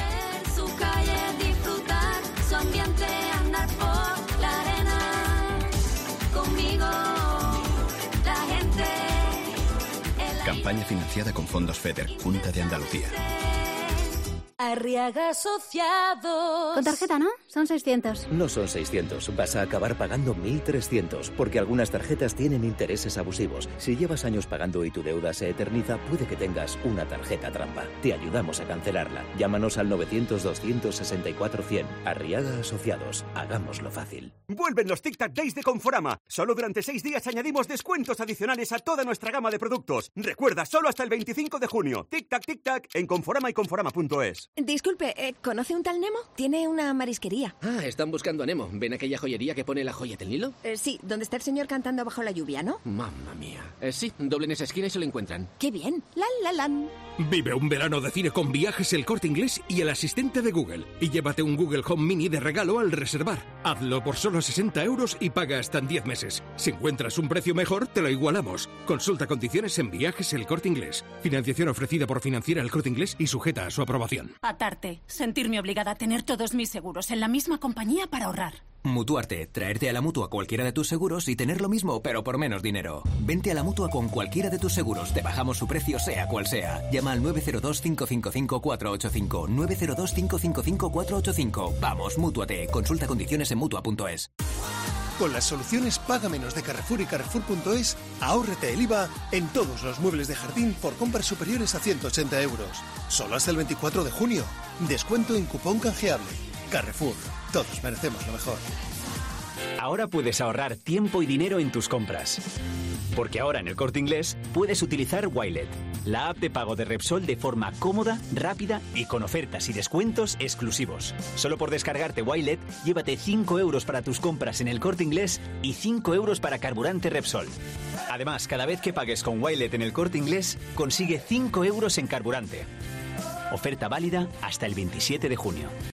Speaker 28: Su ambiente, andar por la arena, conmigo, la gente.
Speaker 21: Campaña financiada con fondos FEDER, Junta de Andalucía.
Speaker 28: Arriaga Asociados.
Speaker 29: Con tarjeta, ¿no? Son 600.
Speaker 30: No son 600, vas a acabar pagando 1.300, porque algunas tarjetas tienen intereses abusivos. Si llevas años pagando y tu deuda se eterniza, puede que tengas una tarjeta trampa. Te ayudamos a cancelarla. Llámanos al 900-264-100. Arriaga Asociados. Hagámoslo fácil.
Speaker 31: Vuelven los Tic Tac Days de Conforama. Solo durante 6 días añadimos descuentos adicionales a toda nuestra gama de productos. Recuerda, solo hasta el 25 de junio. Tic Tac en Conforama y Conforama.es.
Speaker 3: euros.
Speaker 6: Disculpe, ¿conoce un tal Nemo? Tiene una marisquería.
Speaker 3: Ah, están buscando a Nemo. ¿Ven aquella joyería que pone la joya del Nilo?
Speaker 6: Sí, donde está el señor cantando bajo la lluvia, ¿no?
Speaker 3: Mamma mía. Sí, doblen esa esquina y se lo encuentran.
Speaker 6: ¡Qué bien! ¡Lan!
Speaker 7: Vive un verano de cine con Viajes El Corte Inglés y el asistente de Google. Y llévate un Google Home Mini de regalo al reservar. Hazlo por solo 60 euros y paga hasta en 10 meses. Si encuentras un precio mejor, te lo igualamos. Consulta condiciones en Viajes El Corte Inglés. Financiación ofrecida por Financiera El Corte Inglés y sujeta a su aprobación.
Speaker 17: Atarte. Sentirme obligada a tener todos mis seguros en la misma compañía para ahorrar.
Speaker 18: Mutuarte. Traerte a la Mutua cualquiera de tus seguros y tener lo mismo, pero por menos dinero. Vente a la Mutua con cualquiera de tus seguros. Te bajamos su precio, sea cual sea. Llama al 902-555-485. 902-555-485. Vamos, Mútuate. Consulta condiciones en Mutua.es.
Speaker 27: Con las soluciones Paga Menos de Carrefour y Carrefour.es, ahórrate el IVA en todos los muebles de jardín por compras superiores a 180 euros. Solo hasta el 24 de junio. Descuento en cupón canjeable. Carrefour. Todos merecemos lo mejor.
Speaker 19: Ahora puedes ahorrar tiempo y dinero en tus compras. Porque ahora en El Corte Inglés puedes utilizar Wilet, la app de pago de Repsol de forma cómoda, rápida y con ofertas y descuentos exclusivos. Solo por descargarte Wilet, llévate 5 euros para tus compras en El Corte Inglés y 5 euros para carburante Repsol. Además, cada vez que pagues con Wilet en El Corte Inglés, consigue 5 euros en carburante. Oferta válida hasta el 27 de junio.